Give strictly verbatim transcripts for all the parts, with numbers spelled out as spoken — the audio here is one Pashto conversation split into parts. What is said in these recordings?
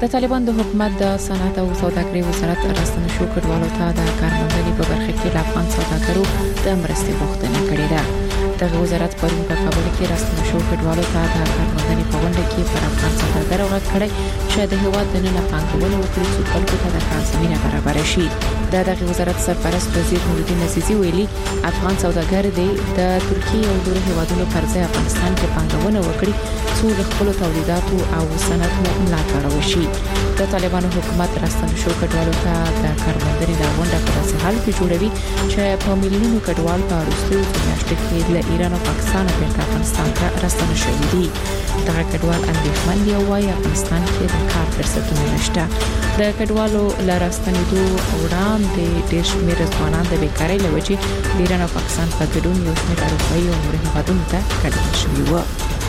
د طالبان د حکومت د صنعت او سوداګرۍ وزارت راستنشو کډوالو ته د کارموندنې په برخه کې د افغان سوداګرو د مرستې غوښتنه کړې ده. دغه وزارت پرون په کابل کې راستنشو کډوالو ته د کارموندنې په غونډه کې پر افغان سوداګرو غږ کړی چې د هیواد د نن پانګونې وکړي چې خلکو ته د کار زمینه برابر شي. د دغه وزارت سرپرست وزیر نورالدین عزیزی ویلي افغان سوداګر د ترکیه او نورو هیوادونو پر ځای افغانستان کې پانګونه وکړي څو د خپل تولیداتو او صنعت ملاتړ وشي. د طالبانو حکومت راستنشو کډوالو ته د کارموندنې د غونډه په داسې حال کې جوړوي چې په میلیونونو کډوال په وروستیو میاشتو کې له ایران او پاکستان بیرته افغانستان ته راستنه شوي دي. دغه کډوال اندېښمن دي او وايي افغانستان کې د کار فرصتونه نشته. د کډوالو له راستنېدو وړاندې ډېر شمېر ځوانان د بیکارۍ له وجې د ایران او پاکستان په ګډون یو شمېر اروپایي او نورو هیوادونو ته کډوال شوي وو.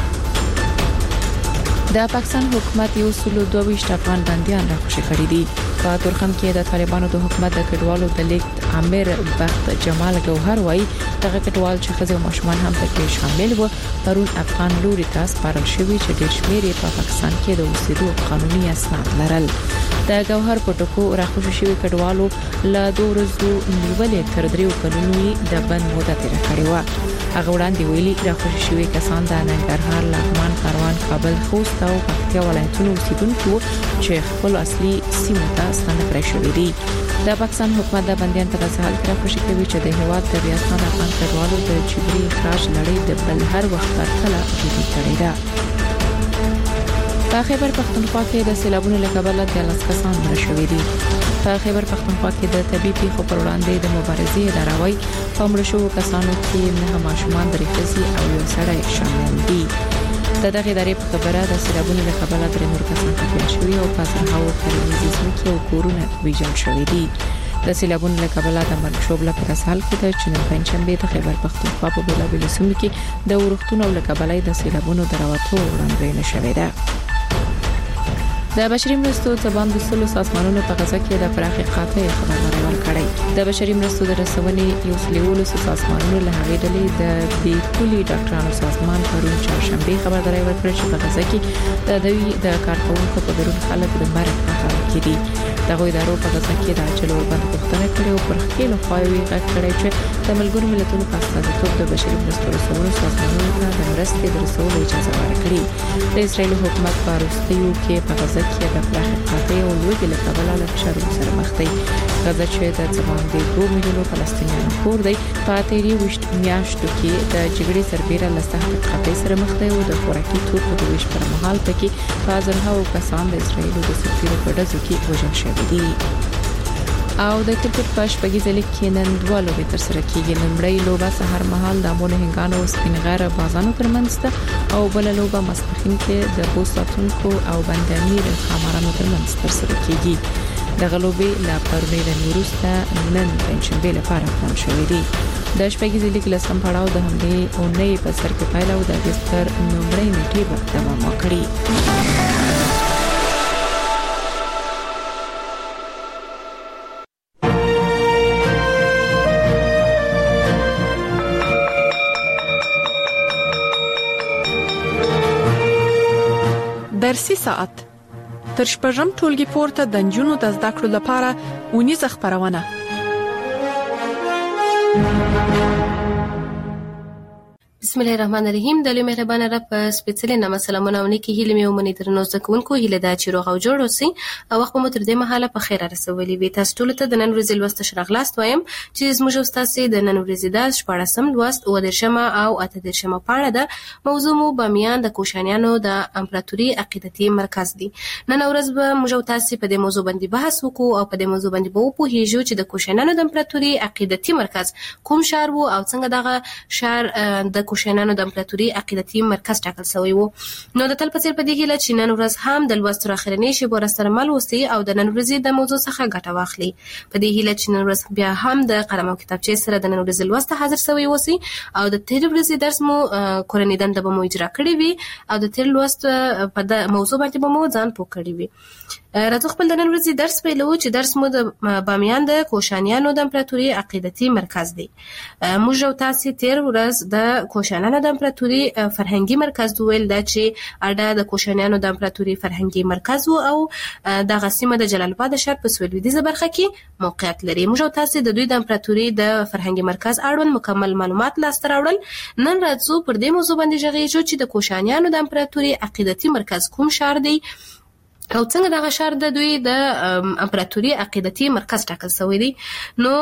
د پاکستان حکومت یو سل دوه ویشت افغان بنديان راخوشي کړی دي. په تورخم کې د طالبانو د حکومت د کډوالو د لیک امیر بخت جمال گوهر وایي دغه کډوال چې خزه او ماشومان هم پکې شامل وو پرون افغان لوري ته سپارل شوی چې ډېر شمېر په پاکستان کې د اوسېدو قانوني اسناد لرل. د گوهر په ټکو راخوشي شوی کډوالو له دوه ورځو نیولې تر دریو کلونو د بند موده تیر کړې و. هغه وړاندې ویلي راخوشي شوی کسان د ننګرهار، لغمان، کاروان، کابل، خوست او پکتیا ولایتونو اوسیدونکو چې خپل اصلي سیمو ته ستنه کړی شوی دي. د پاکستان حکومت د بنديان په ځال کې راخوشي کوي چې د هیواد د ریاست افغان کډوالو د جبري اخراج لړۍ د بل هر وخت پرتله جدي کړې ده. په خیبر پختونخوا کې د سیلابونو له کبله د لاس کسان مړ شوي دي. په خیبر پختونخوا کې د طبي پیښو پر وړاندې د مبارزې ادارهوي په مړ شوو کسانو کې نه ماشومان درې ښځې او یو سړی شامل دي. د دغه ادارې په خبره د سیلابونو له کبله درې نور کسان ټپیان شوي او په زرهاو کرنیزې ځمکې او کورونه ویجاړ شوي دي. د سیلابونو له کبله د مرګ شوبله په حال کې د چنن پنځشنبه د خیبر پختونخوا په بېلابېلو سیمو کې د ورښتونو له کبله د سیلابونو دراوتو وړاندوینه شوې ده. د بشري مرستو ځبان د سلو سازمانونو په غزا کې د پراخي قاطع خبرونه ورکړي. د بشري مرستو د رسونې یو سلوولو سازمانونو له هغې ډلې د بیکولي ډاکټرانو سازمان پرون چهارشنبه خبرداري ورکړه چې په غزا کې د دوی د کارکونکو په ګډون خلک د مرګ په حال کې دي. دغه ادارو په غزا کې د چلو باندې پوښتنه کړې او پر خپل خواوي غږ کړی چې د ملګرو ملتونو په استازیتوب د بشري مرستو رسولو سازمانونو ته د مرستې د رسولو اجازه ورکړي. د اسرایل حکومت په وروستیو کې په غزا کې د پراخ قاطع او لوږې له کبله له فشارونو سره مخ دی. غزا چې د ځوان د دوه میلیونو فلسطینیانو کور دی په تیری وشت میاشتو کې د جګړې سربېره له سخت قاطع سره مخ دی او د خوراکي توکو د ویش پر مهال پکې په زرهاو کسان د اسرایل د سفیر په ډزو کې وژل شوي دي. او د کرکټ په شپږیزه لیګ کې نن دوه لوبې ترسره کیږي. لومړی لوبه سحر مهال د امونه هنګانو او سپینغره بازانو ترمنځ ده او بل لوبه ماسپښین کې د بوساتونکو او بندامیر خامارانو ترمنځ ترسره کیږي. دغه لوبې لا پرونی د وروسته نن پنځشنبه لپاره پلان شوې دي. د شپږیزه لیګ لسم پړاو د همدې اونۍ په سر کې پایله او د اگست نومړی نیټې به دوام وکړي. درسي ساعت تر شپږم ټولګي پورته د نجونو د زده کړو لپاره اونیزه خبرونه. بسم الله الرحمن الرحیم. د لوی مهربان رب سپیڅلې نامه سلامونه او نیکی هیله مې ومني درنو زده کوونکو هیله دا چې روغ او جوړ اوسئ او وخت مو تر دې مهاله په خیر رسولي وي. تاسو ټول ته د نن ورځې لوست شرغلاست وایم چې زموږ استاد د نن ورځې د شپږم لوست او د شمه او اته د شمه پاڼه ده. موضوع مو بامیان د کوشانیانو د امپراتوري عقیدتي مرکز دی. نن ورځ به موږ تاسو په دې موضوع باندې بحث وکړو او په دې موضوع باندې به وپوهیږو چې د کوشانیانو د امپراتوري عقیدتي مرکز کوم شهر وو او څنګه دغه شهر د کوشانیانو د امپراتوري عقیدتي مرکز ټاکل شوی وو. نو د تل په څیر په دې هیله چې نن ورځ هم د لوست اخرنی شی بور سره مل وسی او د نن ورځې د موضوع څخه ګټه واخلي. په دې هیله چې نن ورځ بیا هم د قلم او کتابچې سره د نن ورځې لوست حاضر شوی وسی او د تیر ورځې درس مو کورنۍ دنده به مو اجرا کړی وي او د تیر لوست په د موضوع باندې به مو ځان پوه کړی وي. راځو خپل د نن ورځې درس پیلو چې درس مو د بامیان د کوشانیانو د امپراتوري عقیدتي مرکز دی. موږ او تاسو تیر ورځ د کوشانیانو کوشانیانو د امپراتوري فرهنګي مرکز ویل دا چې اډه د کوشانیانو د امپراتوري فرهنګي مرکز او د غسیمه د جلال آباد شهر په سویلویدیزه برخه کې موقعیت لري. موږ تاسو د دوی د امپراتوري د فرهنګي مرکز اړوند مکمل معلومات لاسته راوړل. نن راځو پر دې موضوع باندې غږیږو چې د کوشانیانو د امپراتوري عقیدتي مرکز کوم شهر دی او څنګه دغه شهر د دوی د امپراتوري عقیدتي مرکز ټاکل شوی دی. نو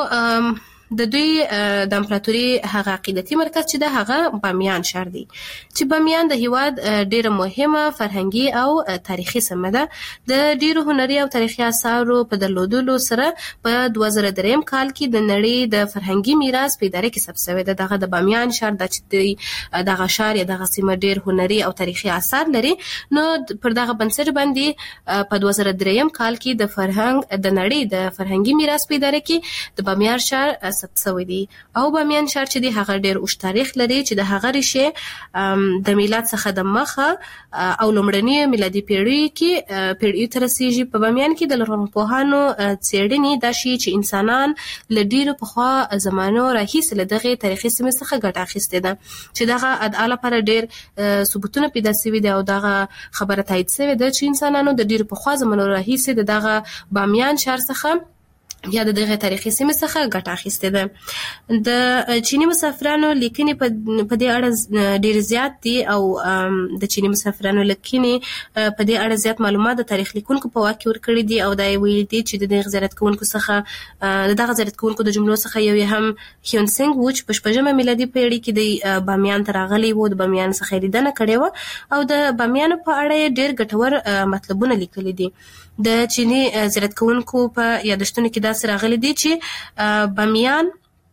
د دوی د امپراتوري هغه عقیدتي مرکز چې د هغه بامیان شهر دی چې بامیان د هیواد ډیره مهمه فرهنګي او تاریخي سیمه ده. د ډیرو هنري او تاریخي آثارو په درلودلو سره په دوه زره دریم کال کې د نړۍ د فرهنګي میراث په اداره کې ثبت شوی ده. دغه د بامیان شهر د چې دغه شهر یا دغه سیمه ډیر هنري او تاریخي آثار لري. نو پر دغه بنسټ باندې په دوه زره دریم کال کې د فرهنګ د نړۍ د فرهنګي میراث په اداره کې د بامیان شهر ثبت شوی دی. او بامیان شهر چې دی هغه ډیر اوږد تاریخ لري چې د هغه ریښې د میلاد څخه د مخه او لومړنۍ میلادي پیړۍ کې پیړۍ تر رسیږي. په بامیان کې د لرغونپوهانو څېړنې دا شي چې انسانان له ډیرو پخوا زمانو راهیسې له دغه تاریخي سیمې څخه ګټه اخیستې ده چې دغه ادعا لپاره ډیر ثبوتونه پیدا شوي دي او دغه خبره تایید شوې ده چې انسانانو د ډیرو پخوا زمانو راهیسې د دغه بامیان شهر څخه یا د دغه تاریخي سیمې څخه ګټه اخیستې ده. د چینی مسافرانو لیکنې په دې اړه ډېر زیات دي او د چینی مسافرانو لیکنې په دې اړه زیات معلومات د تاریخ لیکونکو په واک کې ورکړي دي او دا ویلي دي چې د دغه زیارت کوونکو څخه د دغه زیارت کوونکو د جملو څخه یو هم هیون سنگ و چې په شپږمه میلادي پیړۍ کې د بامیان ته راغلی و، د بامیان څخه لیدنه کړې وه او د بامیانو په اړه ډېر ګټور مطلبونه لیکلي دي. د چینی زیارت کوونکو په یادښتونو کې داسې راغلي دي چې بامیان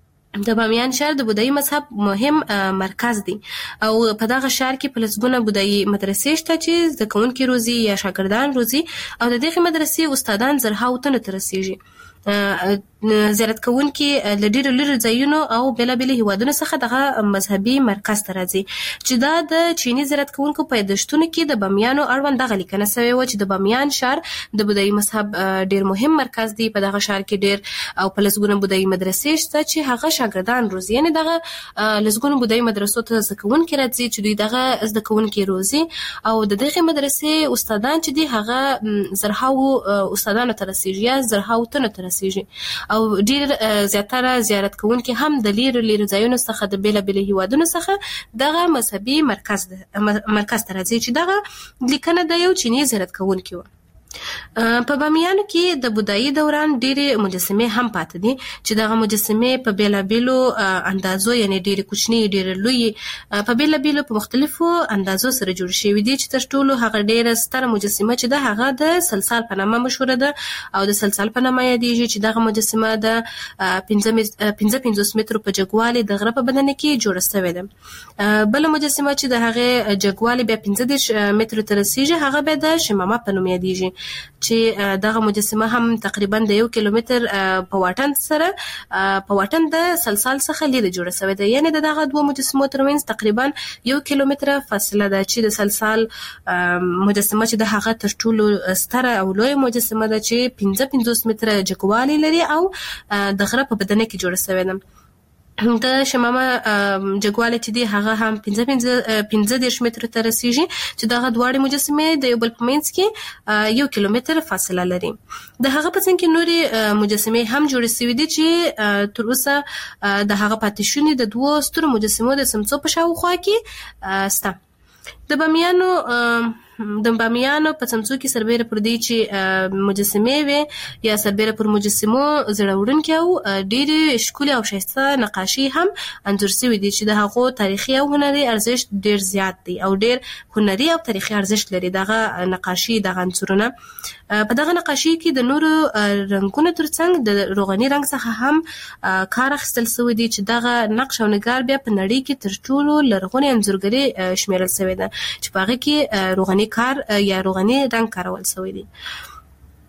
د بامیان شهر د بودایي مذهب مهم مرکز دی او په دغه شهر کې په لسګونه بودایي مدرسې شته چې زده کوونکي روزي یا شاګردان روزي او د دغه مدرسې استادان زرهاو تنو ته رسیږي. زیارت کوونکي له ډېرو لرې ځایونو او بېلابېلو هیوادونو څخه دغه مذهبي مرکز ته راځي چې دا د چیني زیارت کوونکو په یادښتونو کې د بامیانو اړوند دغه لیکنه شوې وه چې د بامیان شهر د بودایي مذهب ډېر مهم مرکز دی. په دغه شهر کې ډېر او په لسګونه بودایي مدرسې شته چې هغه شاګردان روزي، یعنې دغه لسګونه بودایي مدرسو ته زده کوونکي راځي چې دوی دغه زده کوونکي روزي او د دغې مدرسې استادان چې دي هغه زرهاو استادانو ته رسیږي یا زرهاو تنو ته رسیږي او ډیر زیاتره زیارت کوونکي هم د لیرو لیرو ځایونو څخه د بیلابېلو هیوادونو څخه دغه مذهبي مرکز مرکز ته راځي چې دغه لیکنه د یو چیني زیارت کوونکي و. په بامیانو کې د بودایي دوران ډېرې مجسمې هم پاتې دي چې دغه مجسمې په بیلابېلو اندازو یعنې ډېرې کوچنۍ ډېرې لویې په بیلابېلو په مختلفو اندازو سره جوړ شوي دي چې تر ټولو هغه ډېره ستره مجسمه چې ده هغه د سلسال په نامه مشهوره ده او د سلسال په نامه یادېږي چې دغه مجسمه د پنځه پنځوس مترو په جګوالي د غره په بدنه کې جوړه شوې ده. بله مجسمه چې د هغې جګوالی بیا پنځه دېرش مترو ته رسیږي هغه بیا د شمامه په نوم یادېږي چې دغه مجسمه هم تقریبا د یو کیلومتر په واټن سره په واټن د سلسال څخه لرې جوړه شوې ده. یعنې د دغه دوه مجسمو ترمنځ تقریبا یو کیلومتر فاصله ده چې د سلسال مجسمه چې د هغه تر ټولو ستره او لویه مجسمه ده چې پنځه پنځوس متره جګوالی لري او د غره په بدنه کې جوړه شوې ده. د شمامه جګوالی چې دی هغه هم پنځه دېرش مترو ته رسیږي چې دغه دواړې مجسمې د یو بل په منځ کې یو کیلومتر فاصله لري. د هغه په څنګ کې نورې مجسمې هم جوړې شوې دي چې تر اوسه د هغه پاتې شونې د دوو سترو مجسمو د څمڅو په شاوخوا کې شته. د بامیانو د بامیانو په څمڅو کې سربېره پر دې چې مجسمې وي یا سربېره پر مجسمو زړه وړونکي او ډېرې ښکلې او ښایسته نقاشي هم انځور شوي دي چې د هغو تاریخي او هنري ارزښت ډېر زیات دی او ډېر هنري او تاریخي ارزښت لري دغه نقاشي دغه عنصرونه. په دغه نقاشي کې د نورو رنګونو ترڅنګ د روغني رنګ څخه هم کار اخیستل شوی دی چې دغه نقش او نګار بیا په نړۍ کې تر ټولو لرغونې انځورګري شمیرل شوې ده چې په هغه کې روغني کار یا روغني رنګ کارول شوی دی.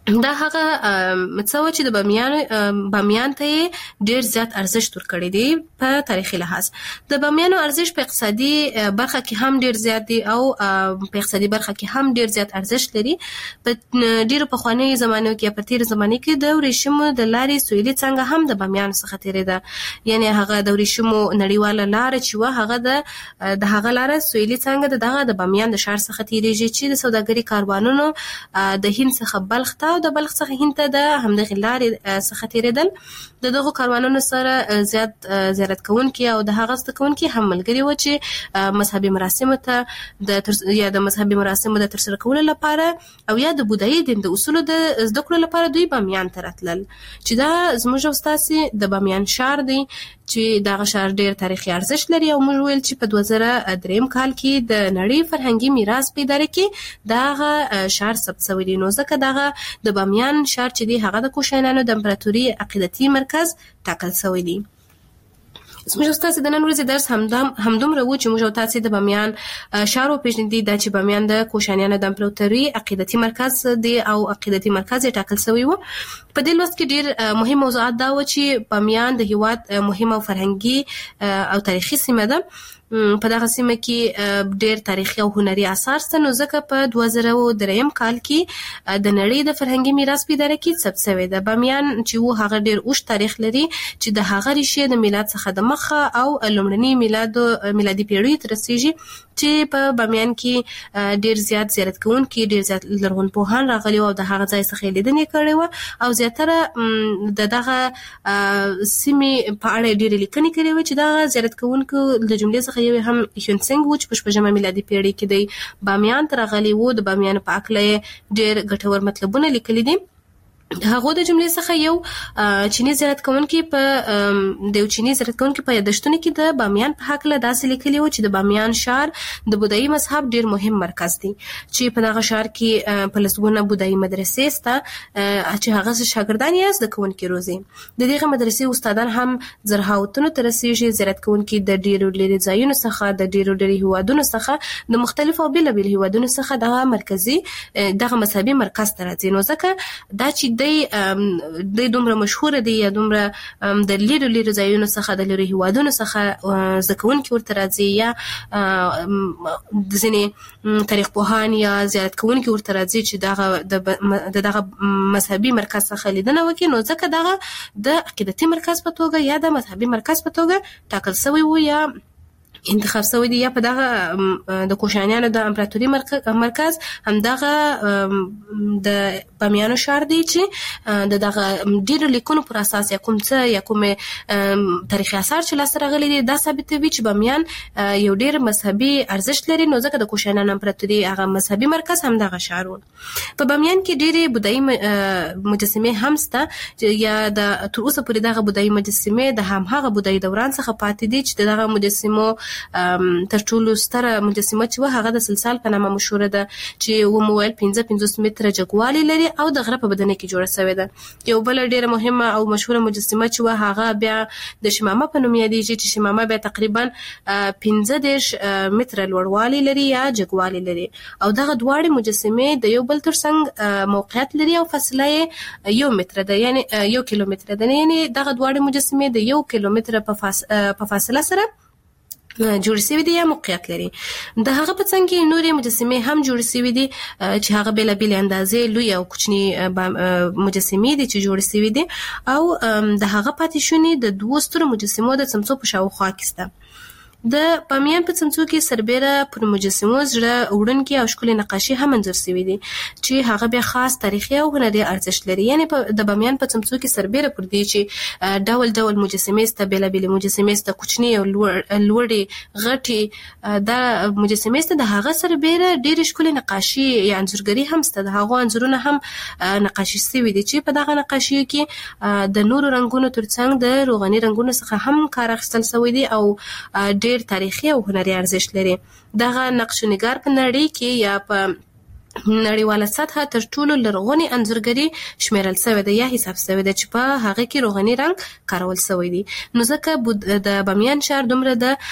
دا هغه مڅو چې د بامیان بامیان ته ډیر زیات ارزښت ورکړی دی په تاریخي لحاظ. د بامیانو ارزښت په اقتصادي برخه کې هم ډیر زیات دی او په اقتصادي برخه کې هم ډیر زیات ارزښت لري. په ډیرو پخوانیو زمانو کې په تیر زمانه کې د ورېښمو د لارې سویلي څنګه هم د بامیان څخه تیریده، یعنی هغه د ورېښمو نړیواله لار چې و هغه د د هغه لار سویلي څنګه دغه د بامیان د ښار څخه تیریږي چې د سوداګري کاروانونو د هند څخه بلخ ته د بلخ څخه هند ته د همدغه لارې څخه تیریدل. د دغه کاروانونو سره زیات زیارت کوونکي او د هغه ست کوونکي هم ملګري و چې مذهبي مراسم ته د یا د مذهبي مراسم د ترسره کولو لپاره او یا د بودایي دین د اصولو د زده کړو لپاره دوی بامیان ته راتلل، چې دا زموږ استاد د بامیان ښار دی چې دغه ښار ډیر تاریخي ارزښت لري. او موږ ویل چې په دوه زره دریم کال کې د نړۍ فرهنګي میراث په اداره کې دغه ښار ثبت شوی دی. نو ځکه دغه د بامیان ښار چې دی هغه د کوشانیانو د امپراتوري عقیدتي مرکز ټاکل شوی دی. زموږ استاد د نن ورځې درس همدم همدومره و چې موږ تاسو د بامیان ښار وپېژندې دا چې بامیان د کوشانیانو د امپراتوري عقیدتي مرکز دی او عقیدتي مرکز یې ټاکل شوی و. په دې لوست کې ډیر مهم موضوعات دا و چې بامیان د هیواد مهمه او فرهنګي او تاریخي سیمه ده. په دغه سیمه کې ډیر تاریخي او هنري آثار شته. نو ځکه په دوه زره دریم کال کې د نړۍ د فرهنګي میراث په اداره کې ثبت شوی ده. بامیان چې و هغه ډیر اوږد تاریخ لري چې د هغه ریښې د میلاد څخه د مخه او لومړني میلاد میلادي پیړۍ تر رسیږي، چې په بامیان کې ډیر زیات زیارت کوونکي ډیر زیات لرغونپوهان راغلي او د هغه ځای څخه لیدنې کړې و او زیاتره د دغه سیمې په اړه ډیر لیکنې کړې و چې دغه زیارت کوونکو د جملې څخه یو هم هیونسنګ و چې په شپږمه میلادي پیړۍ کې دی بامیان ته راغلی و. د بامیان په اړه ډیر ګټور مطلبونه لیکلي دي. هغه د جملې څخه یو چینی زیارت کوونکی په د چینی زیارت کوونکی په یادښتونو کې د بامیان په حق له داسې لیکلي و چې د بامیان ښار د بودایي مذهب ډیر مهم مرکز دی، چې په دغه ښار کې په لسګونه بودایي مدرسې شته چې هغه شاګردان یې زده کوونکي روزي. د دغه مدرسې استادان هم زرهاوتونو ته رسیږي. زیارت کوونکي د ډیرو لري ځایونو څخه د ډیرو ډیرو هیوادونو څخه د مختلفو بیلابیل هیوادونو څخه دغه مرکزي دغه مذهبي مرکز ته راځي. نو ځکه دا چې دی د دومره مشهور دی یا دومره د لیرو لیرو ځایونو څخه د لیرو هیوادونو څخه زده کوونکي ورته راځي یا د ځینې تاریخ پوهان یا زیارت کوونکي ورته راځي چې دغه د دغه مذهبي مرکز څخه لیدنه وکړي. نو ځکه دغه د عقیدتي مرکز په توګه یا د مذهبي مرکز په توګه ټاکل شوی و یا انتخاب شوی دی. یا په دغه د کوشانیانو د امپراتوري مرکز همدغه د بامیانو ښار دی چې د دغه ډیرو لیکونو پر اساس یا کوم څه یا کوم تاریخي آثار چې لاسته راغلي دي دا ثابتوي چې بامیان یو ډیر مذهبي ارزښت لري. نو ځکه د کوشانیانو امپراتوري هغه مذهبي مرکز همدغه ښار و. په بامیان کې ډیرې بودایي مجسمې هم شته یا د تر اوسه پورې دغه بودایي مجسمې د همهغه بودایي دوران څخه پاتې دي چې دغه مجسمو تر ټولو ستره مجسمه چې و هغه د سلسال په نامه مشهوره ده چې و مویل پنځه پنځوس متره جګوالی لري او د غره په بدنه کې جوړه شوې ده. یو بل ډیره مهمه او مشهوره مجسمه چې و هغه بیا د شمامه په نوم یادېږي چې شمامه بیا تقریبا پنځه دېرش متره لوړوالی لري یا جګوالی لري او دغه دواړه مجسمې د یو بل ترڅنګ موقعیت لري او فاصله یو متر ده یعنی یو کیلومتر ده، یعنی دغه دواړه مجسمې د یو کیلومتر په فاصله سره جوړ شوی دی یا موقعیت لري. د هغه په څنګ کې نورې مجسمې هم جوړ شوی دي چې هغه بل بل اندازې لوی او کوچني مجسمې دي چې جوړ شوی دي او د هغه پاتې شونې د دوه سترو مجسمو د څمڅو په شاوخوا کې شته. د بامیان په څمڅو کې سربېره پر مجسمو زړه وړونکي او ښکلي نقاشي هم انځور شوي دي چې هغه بیا خاص تاریخي او هنري ارزښت لري. یعنی د بامیان په څمڅو کې سربېره پر دې چې ډول ډول مجسمې شته، بېلابېلې مجسمې شته، کوچني او لوړې غټې دا مجسمې شته، د هغه سربېره ډېرې ښکلي نقاشي یا انځورګري هم شته. د هغو انځورونه هم نقاشي شوي دي چې په دغه نقاشیو کې د نورو رنګونو ترڅنګ د روغاني رنګونو څخه هم کار اخیستل شوی دی او ډېر تاریخي او هنري ارزښت لري. دغه نقش نګار په نړۍ کې یا په نړیواله سطحه تر ټولو لرغونی انځورګري شمیرل شوی دی یا حساب شوی دی چې په هغه کې روغني رنګ کارول شوی دی. نو ځکه د بامیان ښار دومره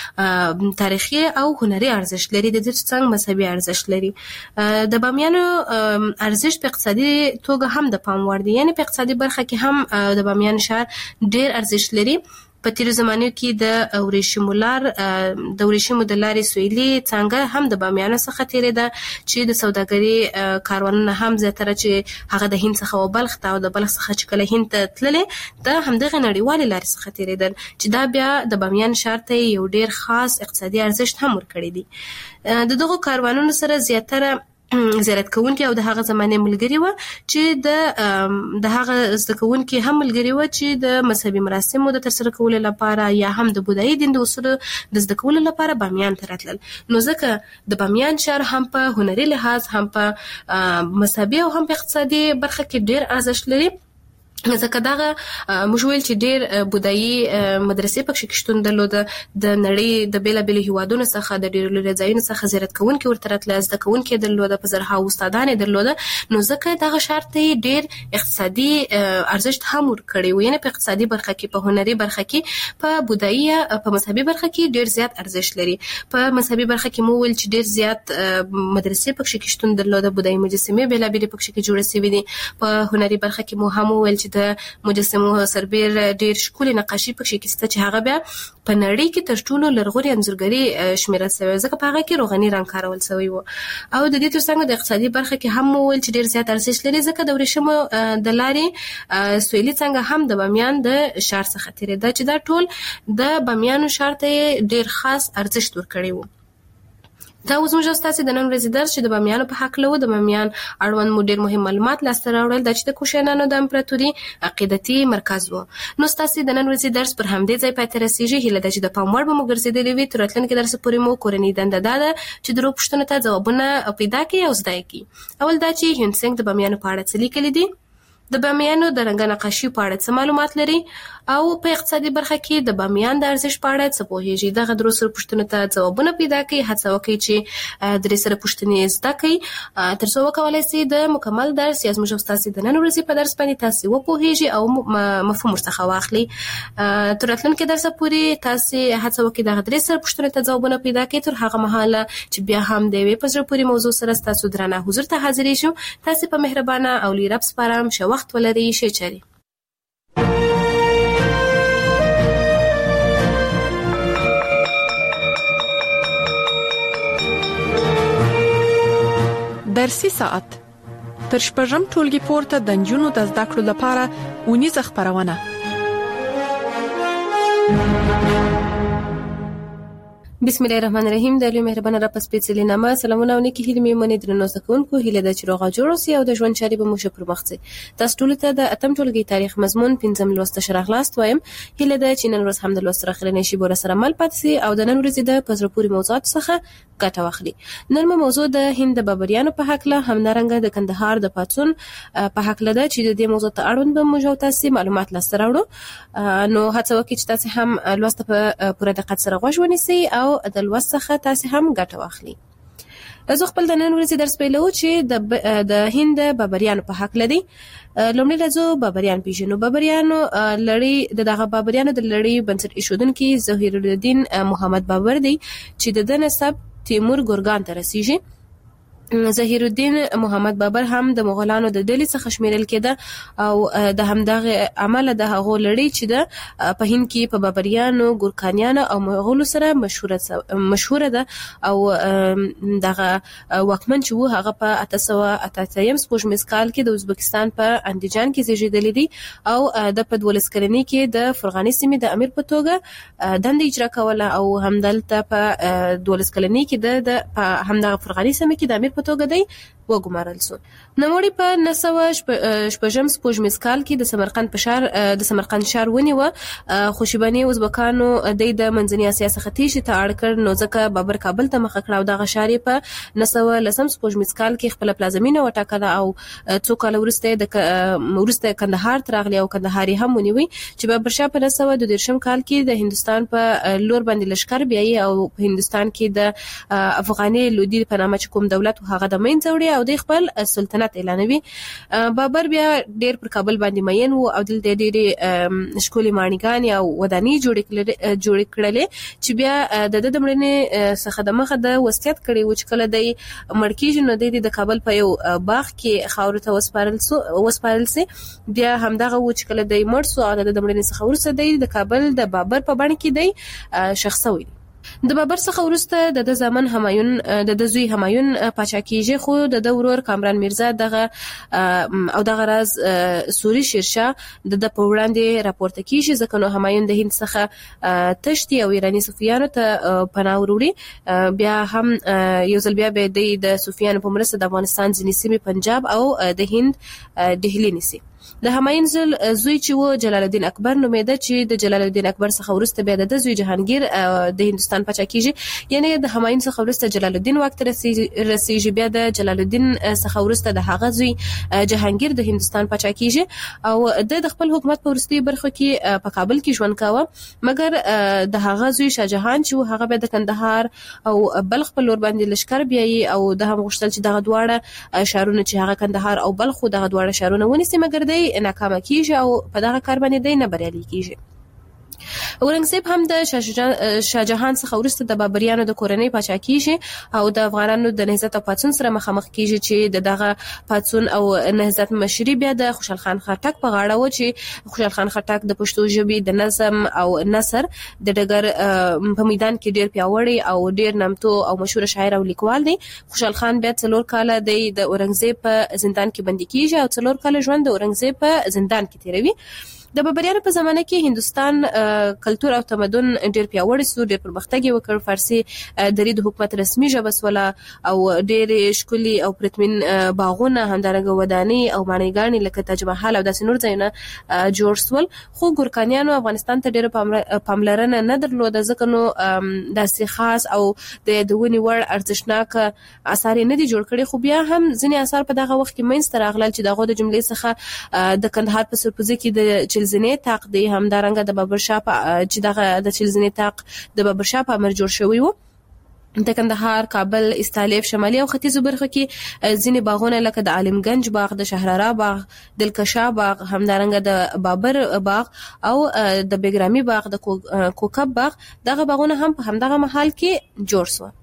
د تاریخي او هنري ارزښت لري، د دې څنګه مذهبي ارزښت لري. د بامیانو ارزښت په اقتصادي توګه هم د پام وړ دی، یعنی په اقتصادي برخه کې هم د بامیان ښار ډیر ارزښت لري. په تیرو زمانو کې د ورېښمو لار د ورېښمو د لارې سویلي څانګه هم د بامیانو څخه تېرېده چې د سوداګري کاروانونه هم زیاتره چې هغه د هند څخه و بلخ ته او د بلخ څخه چې کله هند ته تللې د همدغه نړیوالې لارې څخه تېرېدل چې دا بیا د بامیان ښار ته یو ډېر خاص اقتصادي ارزښت هم ورکړی دی. د دغو کاروانونو سره زیاتره زیارت کوونکي او د هغه زمانه ملګری و چې د د هغه زده کوونکي هم ملګری و چې د مذهبي مراسمو د ترسره کولو لپاره یا هم د بودایي دین د اصولو د زده کولو لپاره بامیان ته راتلل. نو ځکه د بامیان ښار هم په هنري لحاظ هم په مذهبي او هم په اقتصادي برخه کې ډېر ارزښت لري. ځکه دغه موږ ویل چې ډېر بودایي مدرسې پکې شتون درلوده، د نړۍ د بیلابېلو هیوادونو څخه د ډېرو لرې ځایونو څخه زیارت کوونکي ورته راتله، زده کوونکي درلوده، په زرهاوو استادان یې درلوده. نو ځکه دغه ښار ته یې ډېر اقتصادي ارزښت هم ورکړی و، یعنې په اقتصادي برخه کې، په هنري برخه کې، په بودایي په مذهبي برخه کې ډېر زیات ارزښت لري. په مذهبي برخه کې مو ویل چې ډېر زیات مدرسې پکې شتون درلوده، بودایي مجسمې بیلابېلې پکې جوړې شوې دي. په هنري برخه کې مو هم ویل چې د مجسمو سربېر ډېر ښکلې نقاشي پکې کېسته چې هغه بیا په نړۍ کې تر ټولو لرغونې انځورګري شمیرل شوی، ځکه په هغه کې روغني رنګ کارول شوی و. او د دې ترڅنګ د اقتصادي برخه کې هم ویل چې ډېر زیات ارزښت لري، ځکه د ورېښمو د لارې سویلي څنګه هم د بامیان د ښار څخه تېرېده چې دا ټول د بامیانو ښار ته ډېر خاص ارزښت ورکړی و. دا اوس موږ تاسو د نن ورځې درس چې د بامیانو په حق له د بامیان اړوند مو ډېر مهم معلومات لاسته راوړل، دا چې د کوشانانو د امپراتوري عقیدتي مرکز و. نو تاسو د نن ورځې درس پر همدې ځای پاتې رسیږي. هیله ده چې د پام وړ به مو ګرځېدلی وي. تر راتلونکي درس پورې مو کورنۍ دنده دا ده چې درو پوښتنو ته ځوابونه پیدا کړئ او زده کړئ. اول دا چې هیون سنګ د بامیانو په اړه څه لیکلي دي، د بامیانو د رنګ نقاشي په اړه څه معلومات لري، او په اقتصادي برخه کې د بامیان د ارزښت په اړه څه پوهیږي. دغه درو سره پوښتنو ته ځوابونه پیدا کړئ. هڅه وکړئ چې درې سره پوښتنې زده کړئ تر څو وکولای شئ د مکمل درس یا زموږ تاسو د نن ورځې په درس باندې تاسو وپوهیږئ او مفهوم ورڅخه واخلئ. تر راتلونکي درس پورې تاسو هڅه وکړئ دغه درې سره پوښتنو ته ځوابونه پیدا کړئ. تر هغه مهاله چې بیا هم د یوې په زړه پورې موضوع سره تاسو درانه حضور ته حاضرې شو، تاسو په مهربانه او لیرب سپارم شه وخت ولري شي چری. درسي ساعت تر شپږم ټولګي پورته د نجونو د زده کړو لپاره اونیزه خبرونه. بسم الله الرحمن الرحیم. د لوی مهربانه رب سپېڅلې نامه سلامونه او نیکی هیلې مې منې درنو زده کوونکو، هیله ده چې روغ جوړ اوسئ او د ژوند چارې به مو ښه پر مخ ځي. تاسو ټول ته د اتم ټولګي تاریخ مضمون پنځم لوست شرح لاست وایم. هیله ده چې نن ورځ هم د لوست سره اخرنۍ شی بور سره مل پاتې سي او د نن ورځې د پزره پوری موضوعات څخه ګټه واخلي. نن مو موضوع د هند د بابریانو په حق له هم نارنګ د کندهار د پاتون په حق له ده چې د دې موضوع ته اړوند به موږ تاسو معلومات لاسته راوړو. نو هڅه وکړئ چې تاسو هم لوست په پوره دقت سره غوږ ونیسئ او د لوست څخه تاسو هم ګټه واخلئ. زه خپل د نن ورځې درس پیلو چې د د هند بابریانو په حق لدی. لومړی راځو بابریان پیژنو. بابریانو لړۍ د دغه بابریانو د لړۍ بنسټ ایښودونکي ظهیر الدین محمد بابر دی چې د نسب تیمور ګورګان ته رسیږي. ظهیر الدین محمد بابر هم د مغولانو د ډلې څخه شمیرل کېده او د همدغه عمل د هغو لړۍ چې د په هند کې په بابریانو، ګورکانیانو او مغولو سره مشهوره مشهوره ده او دغه واکمن چې وو هغه په اته سوه اته اتیا سپوږمیز کال کې د ازبکستان په اندیجان کې زیږیدلی دی او د په دولس کلنۍ کې د فرغاني سیمې د امیر په توګه دنده اجرا کوله او همدلته په دولس کلنۍ کې د همدغه فرغاني سیمې کې د امیر په توګه دی وګمارل شو. نوموړي په نهه سوه شپږم سپوږمیز کال کې د سمرقند په ښار د سمرقند ښار ونیوه، خو شیباني ازبکانو دی د منځنۍ اسیا څخه تیښتې ته اړ کړ، نو ځکه بابر کابل ته مخه کړه او دغه ښار یې په نهه سوه لسم سپوږمیز کال کې خپله پلازمینه وټاکله او څو کاله وروسته د وروسته کندهار ته راغلی او کندهار یې هم ونیوی چې بابر شاه په نهه سوه دوه دېرشم کال کې د هندوستان په لور باندې لښکر بیایي او په هندوستان کې د افغاني لودي په نامه چې کوم دولت هغه د منځه وړي او د خپل سلطنت اعلانوي. بابر بیا ډیر پر کابل باندې مین وو او د ډېرې شکولي ماڼیګانې او ودانۍ جوړې کړلې چې بیا د د مړینې څخه د مخه د وصیت کړی و چې کله د مړ کېږي نو د کابل په یو باغ کې خاورو ته وسپارل سو وسپارل سي. بیا همدغه و چې کله د مړ سو او د مړینې څخه وروسته د کابل د بابر په بڼه کې دی شخصوي. د بابر څخه وروسته د د زمن همایون د د زوی همایون پاچا کیږي خو د د ورور کامران میرزا دغه او دغه راز سوري شیرشاه د د په وړاندې راپورته کیږي ځکه نو همایون د هند څخه تشتي او ایرانی صوفیانو ته پناه وروړي. بیا هم یو ځل بیا به د صوفیانو په مرسته د افغانستان ځینې سیمې پنجاب او د هند دهلی نیسي. د همایون زوی چې و جلال الدین اکبر نومېده چې د جلال الدین اکبر څخه وروسته بیا د زوی جهانگیر د هندستان پاچا کیږي. یعنی د همایون څخه وروسته جلال الدین واک ته رسیږي بیا د جلال الدین څخه وروسته د هغه زوی جهانگیر د هندستان پاچا کیږي او د خپل حکومت په وروستي برخه کې په کابل کې ژوند کاوه. مګر د هغه زوی شاه جهان چې هغه به د کندهار او بلخ په لور باندې لشکر بیایي او د هم غوښتل چې دغه دواړه شهرونه چې هغه کندهار او بلخ دغه دواړه شهرونه ونیسي مګر دی ناکامه کیږي او په دغه کار باندې دی نه بریالي کیږي. اورنګزیب هم د شاه جهان څخه وروسته د بابریانو د کورنۍ پاچا کیږي او د افغانانو د نهضت او پاڅون سره مخامخ کیږي چې د دغه پاڅون او نهضت مشري بیا د خوشحال خان خټک په غاړه و چې خوشحال خان خټک د پښتو ژبې د نظم او نثر د ډګر په میدان کې ډیر پیاوړی او ډیر نامتو او مشهور شاعر او لیکوال دی. خوشحال خان بیا څلور کاله د اورنګزیب په زندان کې بندي کیږي او څلور کاله ژوند د اورنګزیب په زندان کې تیروي. د بابریانو په زمانه کې هندستان کلتور او تمدن ډیر پیاوړی سو، ډیر پرمختګ وکړ. فارسی د د حکومت رسمي ژبه سوله او ډیر شکلي او پرتمین باغونه همدارنګه ودانۍ او ماڼیګانې لکه تاج محل او داسې نور ځایونه جوړ سول. خو ګورکانیانو افغانستان ته ډیر پاملرنه نه درلوده ځکه نو داسې خاص او د دونی وړ ارزښتناک آثار نه دي جوړ کړي. خو بیا هم ځینې آثار په دغه وخت کې منځته راغلل چې دغه د جملې څخه د کندهار په سرپوزي کې د چلزنې تاق دی همدارنګه د بابر شاه چې دغه د چلزنې تاق د بابر شاه په امر جوړ شوی و. د کندهار، کابل، استالف، شمالي او ختیځو برخو کې ځینې باغونه لکه د عالمگنج باغ، د شهرارا باغ، دلکشا باغ، همدارنګه د بابر باغ او د بیګرامي باغ، د کوکب باغ، دغه باغونه هم په همدغه محل کې جوړ شو.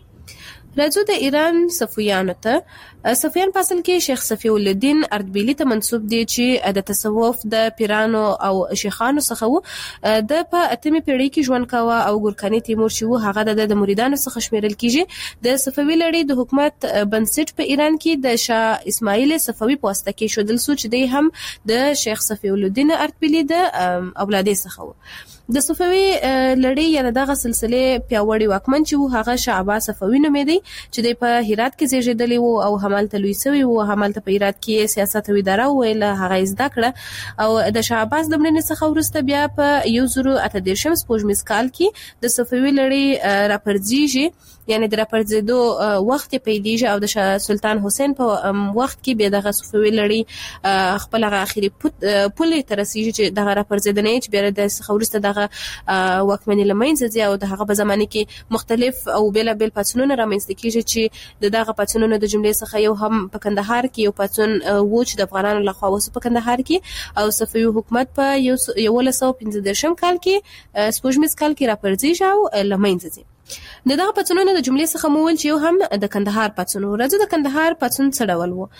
راځو د ایران صفویانو ته. صفویان په اصل کې شیخ صفی الدین اردبیلی ته منسوب دي چې د تصوف د پیرانو او شیخانو څخه وو. د په اتمه پیړۍ کې ژوند کاوه او ګورکانی تیمور چې وو هغه د مریدانو څخه شمیرل کیږي. د صفوي لړۍ د حکومت بنسټ په ایران کې د شاه اسماعیل صفوي په واسطه کې شودل سو چې دی هم د شیخ صفی الدین اردبیلی د اولادې څخه وو. د صفوي لړۍ یا دغه سلسله پیاوړی واکمن چې وو هغه شاه عباس صفوي نومېدی چې د په هرات کې زیږیدلی وو او همالته لوی شوی وو. همالته په هرات کې سیاست او اداره ویل هغه زده کړه او د شاه عباس د مړینې څخه وروسته بیا په یو زرو اته دیرشم سپوږمیز کال کې د صفوي لړۍ راپرځیږي، یعنی د راپرځېدو وخت پیلېږي او د شاه سلطان حسین په وخت کې بیا دغه صفوي لړۍ خپل هغه اخیری پولې ته رسیږي چې دغه راپرځېدنې چې بیا د څخه وروسته دغه واکمنۍ له منځه ځي او د هغه په زمانه کې مختلف او بېلابېل پاڅونونه رامنځته کیږي چې د دغه پاڅونونو د جملې څخه یو هم په کندهار کې یو پاڅون و چې د افغانانو لخوا وسو په کندهار کې او صفوي حکومت په یولس سوه پنځه دېرشم کال کې سپوږمیز کال کې راپرځېږي او له منځه ځي. د دغه پاڅونونو د جملې څخه مو ویل چې یو هم د کندهار پاڅون و. راځو د کندهار پاڅون څه ډول و.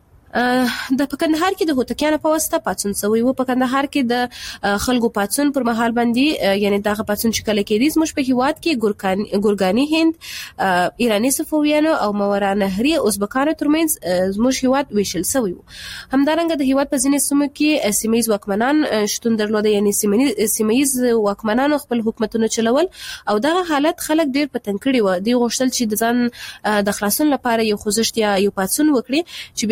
د په کندهار کې د هوتکیانو په واسطه پاڅون شوی و. په کندهار کې د خلکو پاڅون پر مهال باندې یعنی دغه پاڅون چې کله کېدی زموږ په هیواد کې ګورکانی ګورګانی هند ایرانی صفویانو او ماورا نهري ازبکانو ترمنځ زموږ هیواد ویشل شوی و. همدارنګه د هیواد په ځینې سیمو کې سیمایي واکمنان شتون درلوده، یعنی سیمایي واکمنانو خپل حکومتونه چلول او دغه حالت خلک ډیر پتنګ کړي و. دوی غوښتل چې د ځان د خلاصون لپاره یو خوځښت یا یو پاڅون وکړي چې بیا دوی د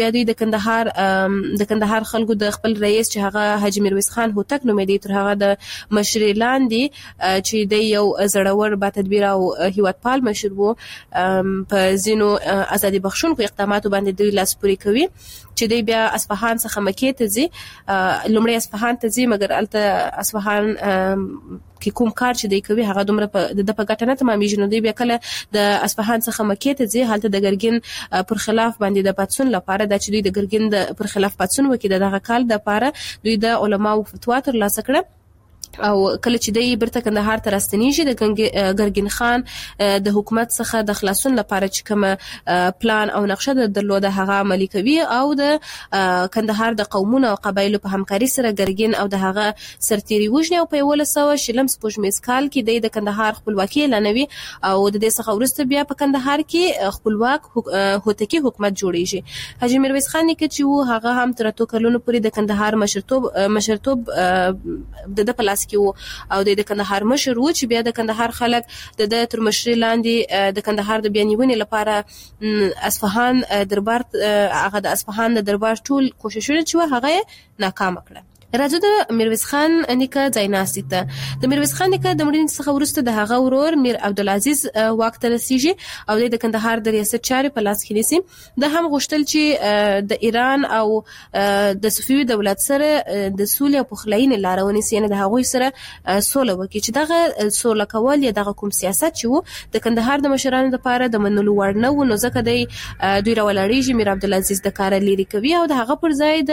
کندهار د کندهار خلکو د خپل رئیس چې هغه حاجی میرویس خان هوتک نومېدی تر هغه د مشري لاندې چې د یو زړور با تدبیر او هیوادپال مشر وو په ځینو ازادي بخښونکو اقداماتو باندې دوی لاس پورې کوي چې دوی بیا اصفهان څخه مکې ته ځي لومړی اصفهان ته ځي مګر الته اصفهان کې کوم کار چې دوی کوي هغه دومره د په ګټه نه تمامېږي نو دوی بیا کله د اصفهان څخه مکې ته ځي هلته د ګرګین پر خلاف باندې د پاتسون لپاره د چې دوی د ګرګین د پر خلاف پاتسون وکړي دغه کال د لپاره دوی د علماو فتوا ترلاسه کړه او کله چې دی برته کندهار ته راستنیږي د ګرګین خان د حکومت څخه د خلاصون لپاره چې کوم پلان او نقشه د درلوده هغه عملي کوي او د کندهار د قومونو او قبایلو په همکاري سره ګرګین او د هغه سرتیري وژني او په یولس سوه شلم سپوږمیز کال کې د کندهار خپلواکي اعلانوي او د دې څخه وروسته بیا په کندهار کې خپلواک هوتکی حکومت جوړیږي حاجی میرویس خان کې چې وو هغه هم تر اتو کلونو پورې د کندهار مشرتوب مشرتوب د پلاس کې او د کندهار مشر و چې بیا د کندهار خلک د تر مشري لاندې د کندهار د بیانیونې لپاره اصفهان دربار هغه د اصفهان د دربار ټول کوششونه چې هغه ناکام کړه راځو د میرویس خان نیکه ځایناستي ته د میرویس خان نیکه د مړینې څخه وروسته د هغه ورور میر عبدالعزیز واک ته رسیږي او د کندهار د ریاست چارې په لاس کې نیسي د هم غوښتل چې د ایران او د صفوي دولت سره د سولې او پخلاینې لار ونیسي یعنې د هغوی سره سوله وکړي چې دغه سوله کول یا دغه کوم سیاست چې وو د کندهار د مشرانو لپاره د منلو وړ نه و نو ځکه دی دوی راولاړېږي میر عبدالعزیز د کاره لرې کوي او د هغه پر ځای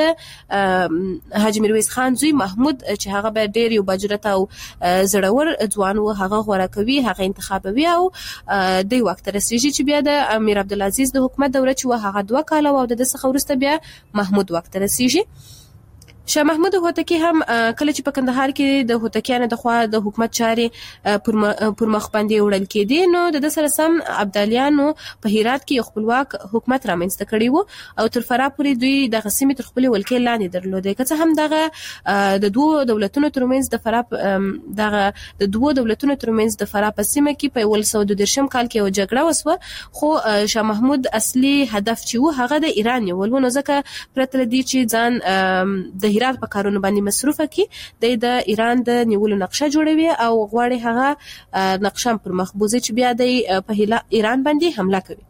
د حاجي میرویس خان زوی محمود چې هغه به ډېر یو باجرته او زړور ځوان و هغه غوره کوي هغه انتخابوي او د واک ته رسیږي چې بیا د امیر عبدالعزیز د حکومت دوره چې و هغه دوه کاله او د څخه وروسته بیا محمود واک ته رسیږي شاه محمود هوتکی هم کله چې په کندهار کې د هوتکیانو د خوا د حکومت چارې پر مخ باندې وړل کېدې نو د سره سم ابدالیانو په هرات کې خپلواک حکومت رامنځته کړی وو او تر فرا پورې دوی د غسیمې تر خپل ولکې لاندې درلودې که څه هم دغه د دوه دولتونو ترمنځ د فرا دغه د دوه دولتونو ترمنځ د فرا په سیمه کې په ولس او د درشم کال کې یو جګړه وسوه خو شاه محمود اصلي هدف چې و هغه د ایران نیول نو ځکه پرته دې چې ځان د هرات په کارونو باندې مصروفه کی د ایران د نیولو نقشه جوړوي او غواړي هغه نقشه پر مخبوزه چې بیا د په ایران باندې حمله کوي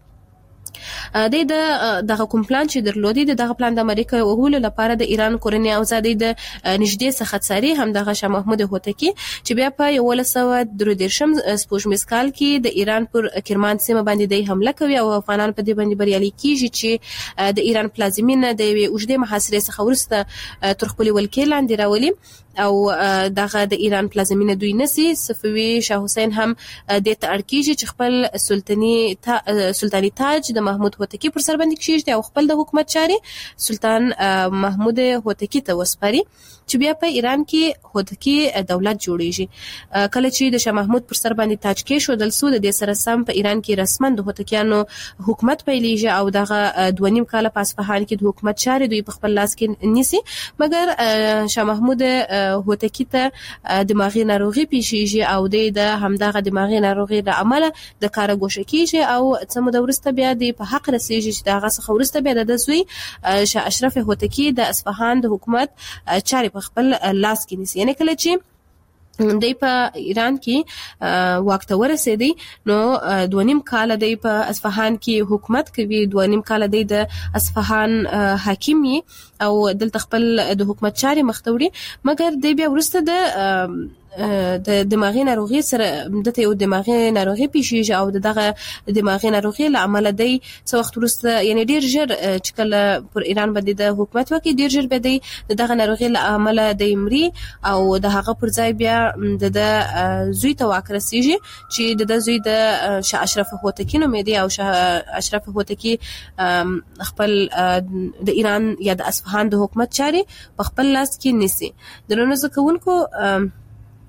د دغه کوم پلان چې درلودي دغه پلان د امریکا وهولو لپاره د ایران کورنۍ آزادي د نږدې څخه څاري هم دغه شاه محمود هوتکی چې بیا په یولس سوه درې دېرشم سپوږمیز کال کې د ایران پر کرمان سیمه باندې د حمله کوي او افغانان په دې باندې بریالي کیږي چې د ایران پلازمینه د اوږدې محاصرې څخه وروسته تر خپل ولکې لاندې راولي او دغه د ایران پلازمینه دوی نسی صفوي شاه حسین هم د ته اړکیږي چې خپل سلطنتي تا سلطنتي تاج د محمود هوتکی پر سر باندې کیږي او خپل د حکومت چاري سلطان محمود هوتکی ته وسپاري چې بیا په ایران کې هوتکی دولت جوړیږي کله چې د شاه محمود پر سر باندې تاج کې شو د سود د سره سم په ایران کې رسما د هوتکیانو حکومت پیلېږي او دغه دوه نیم کال په اصفهان کې د حکومت چاري دوی په خپل لاس کې نیسي مګر شاه محمود هوتکی ته دماغي ناروغي پیښیږي او د همدغه دماغي ناروغي له امله د کار ګوښه کیږي او څه موده وروسته بیا د په حق رسیږي چې دغه څخه وروسته بیا د زوی شاه اشرف هوتکی د اصفهان د حکومت چاري په خپل لاس کې نیسي یعنی کله چې دی په ایران کې واک ته ورسېدی نو دوه نیم کال دی په اصفهان کې حکومت کوي دوه نیم کال دی د اصفهان حاکم او دلته خپل د حکومت چاري مختوري مګر دی بیا ورسته د د دماغي ناروغي سره دته یو دماغي ناروغي پیښیږي او دغه دماغي ناروغي له عمله دی څو وخت وروسته یعنی ډیر ژر چې کله پر ایران باندې د حکومت وکي ډیر ژر به دی دغه ناروغي له عمله دی مري او د هغه پر ځای بیا د زوی ته واک رسیږي چې د زوی د شاه اشرف هوتکی نومېدی او شاه اشرف هوتکی خپل د ایران یا د اصفهان د حکومت چاري په خپل لاس کې نیسي د نن زکونکو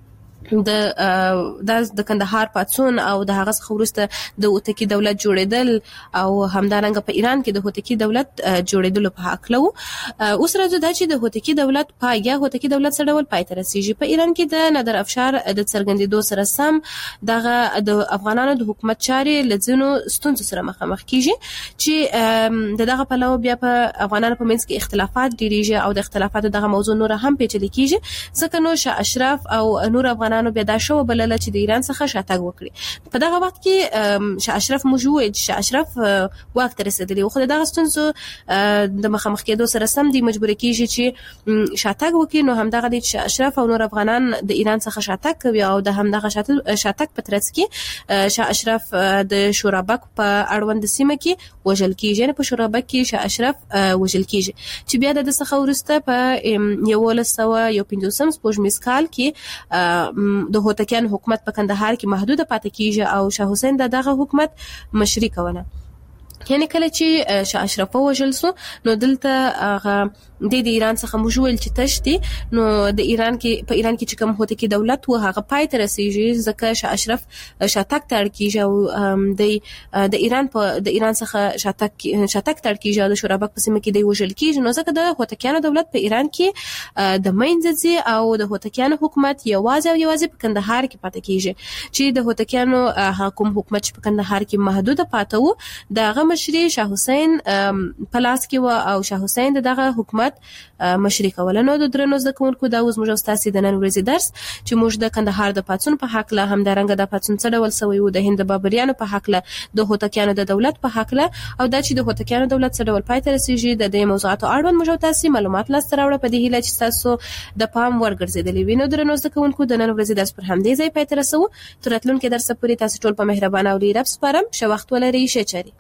د د کندهار پاتسون او د هغه څخه وروسته د هوتکی دولت جوړېدل او همدارنګه په ایران کې د هوتکی دولت جوړېدل په حق لو. اوس راځو دا چې د هوتکی دولت پای یا هوتکی دولت سره ډول پای ته رسیږي. په ایران کې د نادر افشار د څرګندېدو سره سم دغه د افغانانو د حکومت چارې لزینو ستونزو سره مخامخ کیږي چې دغه په لو بیا په افغانانو په منځ کې اختلافات ډیریږي او د اختلافاتو دغه موضوع نور هم پیچلې کیږي ځکه نو شاه اشرف او نور افغانانو بیا دا شو بلل چې د ایران څخه شاتګ وکړي. په دغه وخت کې شاه اشرف موجود شاه اشرف واک ته رسیدلی خو دغه ستونزو د مخامخ کېدو سره سم دی مجبور کیږي چې شاتګ وکړي. نو همدغه د شاه اشرف او نور افغانان د ایران څخه شاتګ کوي او د همدغه شاتګ په ترڅ کې شاه اشرف د شورابک په اړوند سیمه کې وژل کیږي. په شورابک کې شاه اشرف وژل کیږي چې بیا د څخه ورسته په یو لسو یو پنځوسم سپوږمیز کال کې د هوتکیان حکومت په کندهار کې محدود پاتې کیږي او شاه حسین دغه حکومت مشري کوله. یعنی کله چې شاه اشرف وژل سو نو دلته هغه د ایران څخه موجول چې تشتي نو د ایران کې په ایران کې چې کوم هوتکی دولت و هغه پای ته رسیږي ځکه شاه اشرف شاتګ تړ کیږي او د د ایران په د ایران څخه شاتګ شاتګ تړ کیږي او د شورابک په سیمه کې د وژل کیږي. نو ځکه د هوتکیانو دولت په ایران کې د مینځي او د هوتکیانو حکومت یوازې او یوازې په کندهار کې پاتې کیږي چې د هوتکیانو حکومت حکومت په کندهار کې محدود پاتې وو. دغه مشري شاه حسین پلاس کې و او شاه حسین دغه حکومت مشري کوله. نو د درنو ځکهونکو دا اوس موږ استاسي د نن ورځې درس چې موږ د کندهار د پاتسون په حق له همدارنګه د پاتسون څه ډول سوی وو د هند بابریانو په حق له د هوتکیانو د دولت په حق له او دا چې د هوتکیانو دولت څه ډول پای ته رسیږي د دې موضوعاتو اړوند موږ تاسو معلومات لاسته راوړل په دې هیله چې تاسو د پام ورګرځیدلې وینو. درنو ځکهونکو د نن ورځې درس پر همدې ځای پای ته رسو. تر راتلونکي درس پورې تاسو ټول په مهربانه او لیرب سپارم. ښه وخت ولرئ. ښه چاري.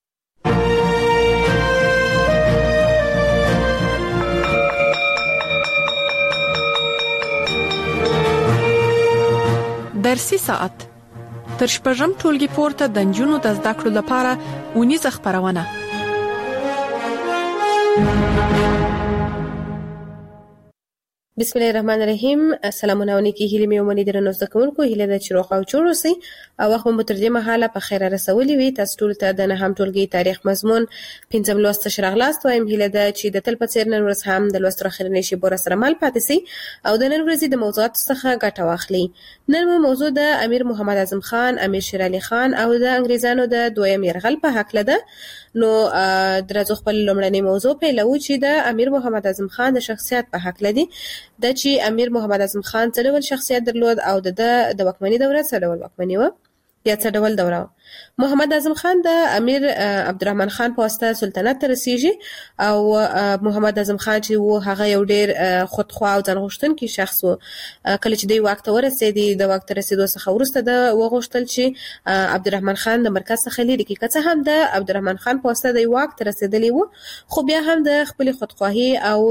درسي ساعت تر شپږم ټولګي پورته د نجونو د زده کړو لپاره ونیزه خبرونه. بسم الله الرحمن الرحیم. السلام علیکم. هیله مې ومني درنو زده کوونکو هیله د چروغ او جوړ اوسئ او وخت مو تر دې مهاله په خیر رسولي وي. تاسو ټول ته د نهم ټولګي تاریخ مضمون پنځم لوست شرغلاست وایم. هیله ده چې د تل په څیر نن ورځ هم د لوست اخرنی شی بور سره مل پاتې سي او د نن ورځې د موضوعات څخه ګټه واخلي. نن مو موضوع د امیر محمد اعظم خان، امیر شیر علي خان او د انګریزانو د دویم یرغل په حق لده. نو درځو خپل لومړنی موضوع پیلو چې د امیر محمد اعظم خان د شخصیت په حق لدی د چې امیر محمد اعظم خان څه ډول شخصیت درلود او د د واکمنۍ دوره څه ډول واکمنۍ و یا څه ډول دوره. محمد اعظم خان د امیر عبدالرحمن خان په واسطه سلطنت ته رسیږي او محمد اعظم خان چې و هغه یو ډیر خودخواه او ځانغوښتونکی شخص و. کله چې د واک ته ورسېدی د واک ته رسیدو څخه وروسته د وغوښتل چې عبدالرحمن خان د مرکز څخه لري کې کڅه هم د عبدالرحمن خان په واسطه د واک ته رسیدلی وو خو بیا هم د خپل خودخواهی او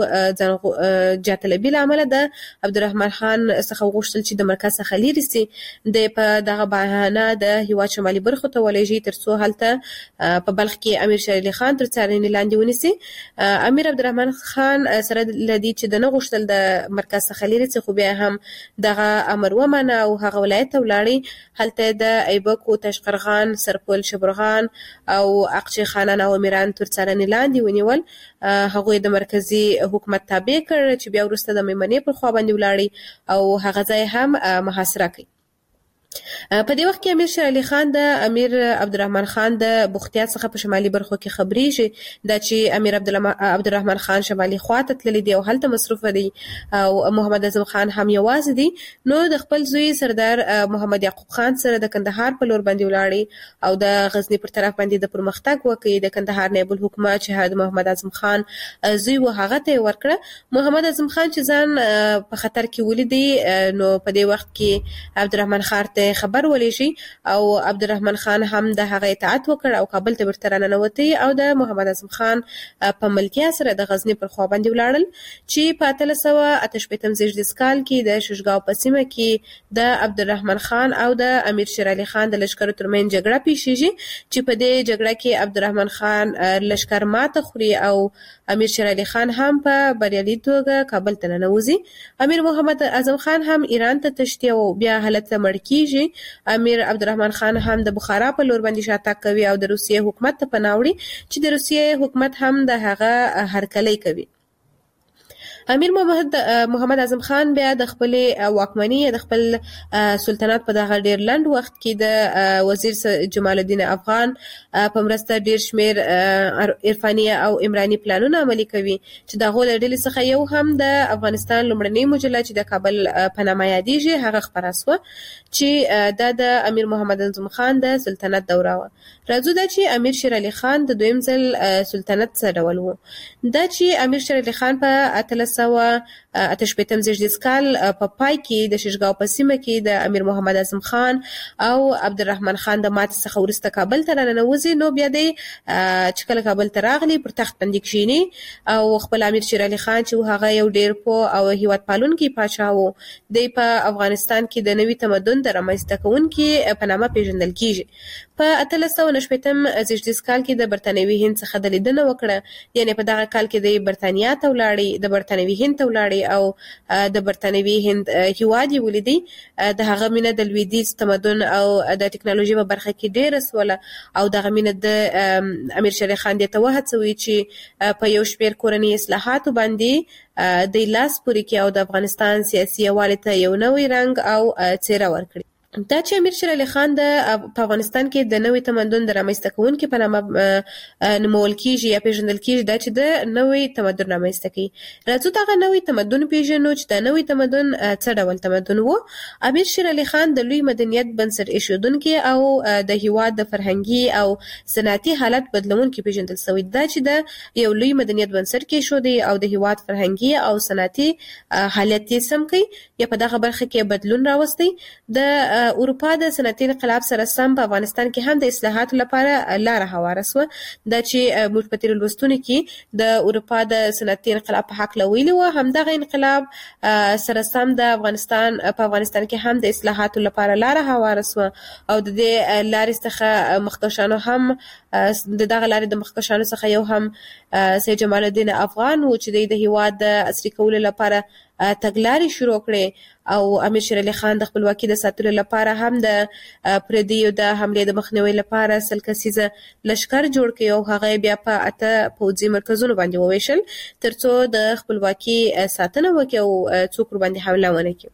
ځان جاتلبي لامل د عبدالرحمن خان څخه وغوښتل چې د مرکز څخه لري سي د په دغه بهانه د هیواد شمالي برخو ته ولېږي ترڅو هلته په بلخ کې امیر شیر علي خان تر څارنې لاندې ونیسي. امیر عبدالرحمن خان سره لدی چې د نه غوښتل د مرکز څخه لري څخه خو بیا هم دغه امر ومنه او هغه ولایت ته ولاړی. هلته د ایبک او تشقرغان، سرپل، شبرغان او اقچی خانان او امیران تر څارنې لاندې ونیول. هغه د مرکزی حکومت تابع کړ چې بیا وروسته د میمنې پر خوا باندې ولاړی او هغه ځای هم محاصره کړ. په دې وخت کې امیر شیر علي خان د امیر عبدالرحمن خان د بختیار څخه په شمالي برخو کې خبرېږي دا چې امیر عبدالرحمن خان شمالي خواته تللی دی او هلته مصروف دی او محمد اعظم خان هم یوازې دی. نو د خپل زوی سردار محمد یعقوب خان سره د کندهار په لور باندې ولاړی او د غزنی پر طرف باندې د پرمختګ وکړي. د کندهار نایب الحکومت چې د محمد اعظم خان زوی و هغه ته ورکړه. محمد اعظم خان چې ځان په خطر کې ولیدي نو په دې وخت کې عبدالرحمن خان ته نه خبر ولې شي او عبدالرحمن خان هم د هغه اطاعت وکړ او کابل ته ورته راننوتی او د محمد اعظم خان په ملکیت سره د غزنی پر خوا باندې ولاړل چې په اتلس سوه اته شپیتم زیږدیز کال کې د ششګاو په سیمه کې د عبدالرحمن خان او د امیر شیر علي خان د لشکرو ترمنځ جګړه پیښیږي چې په دې جګړه کې عبدالرحمن خان لشکر ماته خوري او امیر شیر علي خان هم په بریالي توګه کابل ته ننوځي. امیر محمد اعظم خان هم ایران ته تښتي او بیا هلته مړ کیږي. امیر عبدالرحمن خان هم د بخارا په لور باندې شاتګ کوي او د روسیې حکومت ته پناه وړي چې د روسیې حکومت هم د هغه هرکلی کوي. امیر محمد محمد اعظم خان بیا د خپل واکمنۍ د خپل سلطنت په دغه ډیر لنډ وخت کې د وزیر جمال الدین افغان په مرسته ډیر شمیر عرفاني او عمراني پلانونه عملي کوي چې د غول ډلې څخه یو هم د افغانستان لومړنۍ مجله چې د کابل په نامه یادېږي هغه خپره شوه چې د د امیر محمد اعظم خان د سلطنت دوره و. راځو دا چې امیر شیر علي خان د دویم ځل سلطنت څه ډول و. دا چې امیر شیر علي خان په اتلس سوه اته شپیتم زیږدیز کال په پای کې د ششګاو په سیمه کې د امیر محمد اعظم خان او عبدالرحمن خان د ماتې څخه وروسته کابل ته راننوځي نو بیا دی چې کله کابل ته راغلی پر تخت باندې کښیني او خپل امیر شیر علي خان چې هغه یو ډیر پوه او هیواد پالونکی پاچا و دی په افغانستان کې د نوي تمدن د رامنځته کوونکي په نامه پیژندل کیږي. په اتلس سوه نهه شپیتم زیږدیز کال کې د برتانوي هند څخه د لیدنه وکړه یعنی په دغه کال کې د برتانیا ته ولاړی د برتانوي هند ته ولاړی او د برتانوي هند هیواد یې ولیدي. د هغه مینه د لویدیځ تمدن او د ټکنالوژي په برخه کې ډیره سوله او دغه مینه د امیر شیر علي خان دې ته وهڅوي چې په یو شمېر کورني اصلاحاتو باندې د لاس پورې کړي او د افغانستان سیاسي یووالي ته یو نوی رنګ او څېره ورکړي. دا چې امیر شیر علي خان د په افغانستان کې د نوي تمدن د رامنځته کوونکي په نامه نومول کیږي یا پیژندل کیږي دا چې د نوي تمدن رامنځته کوي. راځو دغه نوي تمدن پیژنو چې د نوي تمدن څه ډول تمدن و. امیر شیر علي خان د لوی مدنیت بنسټ ایښودونکی او د هیواد د فرهنګي او صنعتي حالت بدلونکي پیژندل شوی. دا چې د یو لوی مدنیت بنسټ کې ایښودي او د هیواد فرهنګي او صنعتي حالت یې سم کوي یا په دغه برخه کې بدلون راوستي. د اروپا د صنعتي انقلاب سره سم په افغانستان کې هم د اصلاحاتو لپاره لاره هواره سوه. دا چې موږ په تېرو لوستونو کې د اروپا د صنعتي انقلاب په حق ویلي وو همدغه انقلاب سره سم د افغانستان په افغانستان کې هم د اصلاحاتو لپاره لاره هواره سوه او د دې لارې څخه مخکښانو هم د دغه لارې د مخکښانو څخه یو هم سید جمال الدین افغان و چې د هیواد د عصري کولو لپاره تګلارې شروع کړې او امیر شیر علي خان د خپلواکۍ د ساتلو لپاره هم د پردیو د حملې د مخنیوي لپاره سل کسیزه لشکر جوړ کړ او هغه بیا په اته پوځي مرکزونو باندې وویشل ترڅو د خپلواکۍ ساتنه وکړي او څوک ور باندې حمله ونه کړي.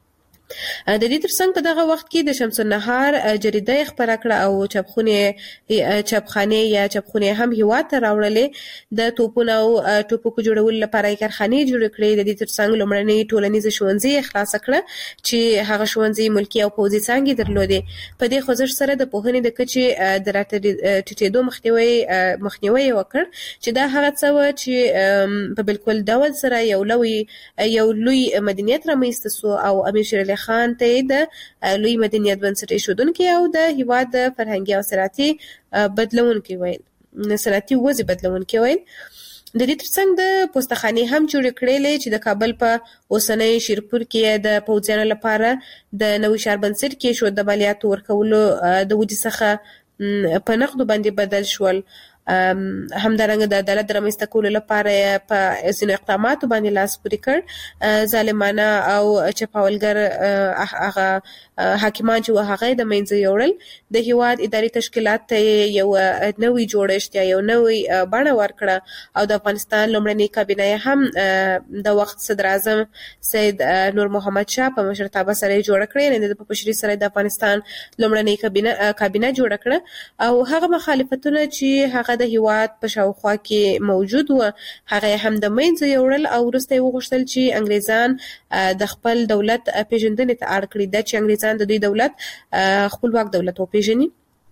د دې ترڅنګ په دغه وخت کې د شمس النهار جریده خبره کړه او چاپخونه چاپخانه یا چاپخونه هم هیواد ته راوړلې. د توپونو او ټوپکو جوړولو لپاره کارخانې جوړ کړې. د دې ترڅنګ لومړنۍ ټولنیز ښوونځي خلاص کړه چې هغه ښوونځي ملکی او پوځي څانګې درلودې. په دې خوځښت سره د پوهنې د کچې د راټیټېدو مخنیوي مخنیوي وکړ چې دا هغه څه و چې په بالکل ډول سره یو لوی یو لوی مدنیت رامنځته سو او امیر شیر علي خان ته د لوی مدنیت بنسټ ایښودونکی او د هیواد د فرهنګي او صنعتي بدلونکي ویل صنعتي وضع بدلونکي ویل. د دې ترڅنګ د پوستخانې هم جوړ کړلې چې د کابل په اوسنۍ شیرپور کې د پوځیانو لپاره د نوي ښار بنسټ کې شو د مالیاتو ورکولو د وجې څخه په نقدو باندې بدل شول. همدارنګه د عدالت د رامنځته کولو لپاره په ځینو اقداماتو باندې لاس پورې کړ. ظالمانه او چپاولګر هغه حاکمان چې هغه د منځه یوړل. د هیواد اداري تشکیلات ته یو نوی جوړښت یا یو نوی بڼه ورکړه او د افغانستان لومړنۍ کابینه هم د وخت صدر اعظم سید نور محمد شاه په مشرتابه سره جوړ کړې. نه د پپشري سره د افغانستان لومړنۍ کابینه کابینه جوړ کړه او هغه مخالفتونه چې هغه د هیواد په شاوخوا کې موجود و هغه هم د منځه یوړل او وروسته وغوښتل چې انګریزان د خپل دولت پیژندنې ته اړ کړي. دا چې انګریزان د دوی دولت خپلواک دولت وپیژني.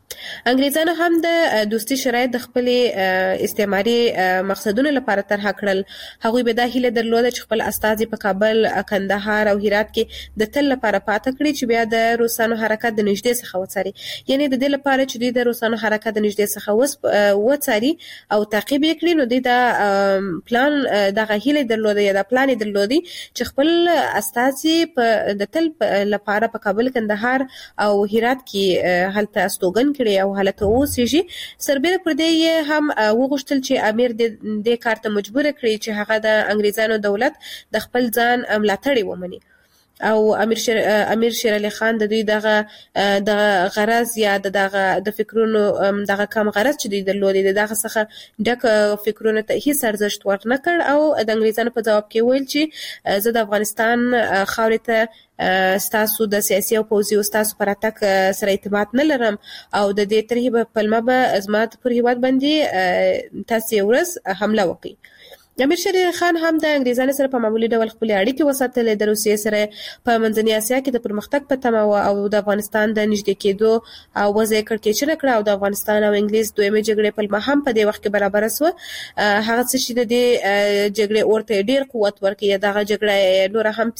انګریزانو هم د دوستي شرایط د خپل استعماري مقصدونو لپاره طرح کړل. هغوی به د هیله درلوده چې خپل استازي په کابل، کندهار او هرات کې د تل لپاره پاتې کړي چې بیا د روسانو حرکت د نږدې څخه وڅاري. یعنی د دې لپاره چې دوی د روسانو حرکت د نږدې څخه وڅاري او تعقیب یې کړي، نو دوی د پلان دغه هیله درلوده یا د پلان درلودي چې خپل استازي په د تل لپاره په کابل، کندهار او هرات کې هلته استوګن کړي او حالته اوسېږي. سربېره پر دې هم وغوښتل چې امیر دې کار ته مجبور کړي چې هغه د انګریزانو دولت د خپل ځان ملاتړ ومني. او امیر شیر امیر شیر علي خان د دوی دغه د غرض یا دغه د فکرونو دغه کم غرض چې دوی درلودي دغه څخه ډک فکرونو ته هیڅ ارزښت ورنکړ او د انګریزانو په جواب کې ویل چې زه د افغانستان خاورې ته ستاسو د سیاسي او پوځي او ستاسو پر اتک سره اعتماد نه لرم او د دې ترهیب په پلمه به ازمات پر هیواد باندې تاسو ورځ حمله وکړي. امیر شیر علي خان هم د انګریزانو سره په معمولی ډول خپل اړیکې وساتلې. د روسیې سره په منځنۍ اسیا کې د پرمختګ په تمه و او د افغانستان د نږدې کېدو او وضع کړکېچنه کړه او د افغانستان او انګلیس دویمه جګړې په لمحه هم په دې وخت کې برابر سو. هغه څه چې د دې جګړې اورته ډیر قوت ورکړي، دغه جګړه نور هم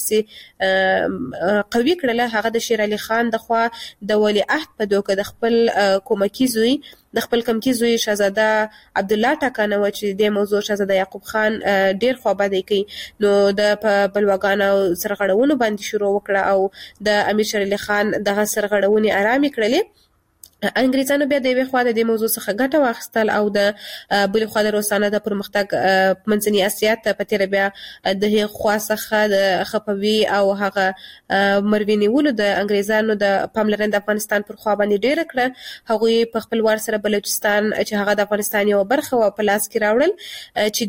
پسې قوي کړله. هغه د شیر علي خان د خوا د ولی عهد په دوکه د خپل کومکی زوی د خپل کمکی زوی شهزاده عبد الله ټاکنه و چې د موضوع شهزاده یعقوب خان ډیر خوابدي کوي، نو د بلواګانو سرغړونو باندې شروع وکړه او د امیر شیر علي خان دغه سرغړونې آرامي کړلې. انګریزانو بیا د یوې خوا د دې موضوع څخه ګټه واخیستل او د بلې خوا د روسانو د پرمختګ منځنۍ اسیا ته په تېره بیا د هغې خوا څخه د خپوي او هغه مروې نیولو د انګریزانو د پاملرنې د افغانستان پر خوا باندې ډېره کړه. هغوی په خپل وار سره بلوچستان چې هغه د افغانستان یوه برخه وه په لاس کې راوړل، چې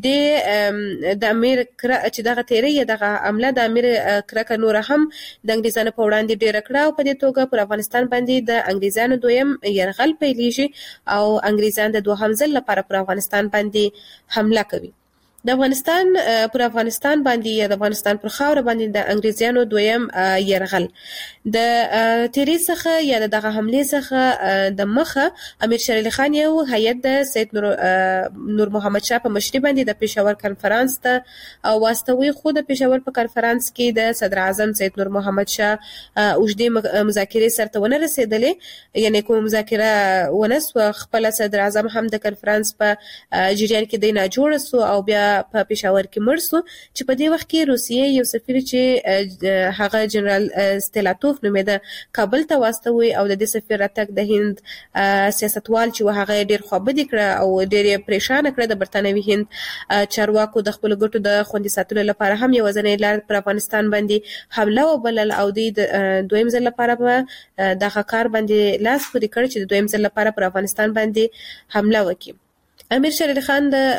د د امیر چې دغه تېرۍ یا دغه عمله د امیر کرکه نوره هم د انګریزانو په وړاندې ډېره کړه او په دې توګه پر افغانستان باندې د انګریزانو دویم یرغل پیلیږي او انګریزان د دوهم ځل لپاره پر افغانستان باندې حمله کوي. د افغانستان پر افغانستان باندې یا د افغانستان پر خاوره باندې د انګریزانو دویم یرغل د تیری څخه یا دغه حمله څخه د مخه امیر شیر علي خان یو هیئت د سید نور نور محمد شاه په مشرۍ باندې د پېښور کنفرانس ته او واستوي، خو د پېښور په کنفرانس کې د صدر اعظم سید نور محمد شاه اوږدې مذاکرې سرته ونه رسېدلې، یعنې کوم مذاکره ونه سوه. خپل صدر اعظم هم د کنفرانس په جریان کې دی ناجوړه سو او بیا په پېښور کې مړ سو، چې په دې وخت کې روسیې یو سفیر چې هغه جنرال ستیلاتوف نومېده کابل ته واستوي او د دې سفیر راتګ د هند سیاستوال چې هغه ډېر خوابدي کړه او ډېر یې پریشانه کړه. د برټانوي هند چارواکو د خپلو ګټو د خوندي ساتلو لپاره هم یوازینۍ لار پر افغانستان باندې حمله وبلل او دوی د دویم ځل لپاره په دغه کار باندې لاس پورې کړ چې د دویم ځل لپاره پر افغانستان باندې حمله وکړي. امیر شیر علي خان د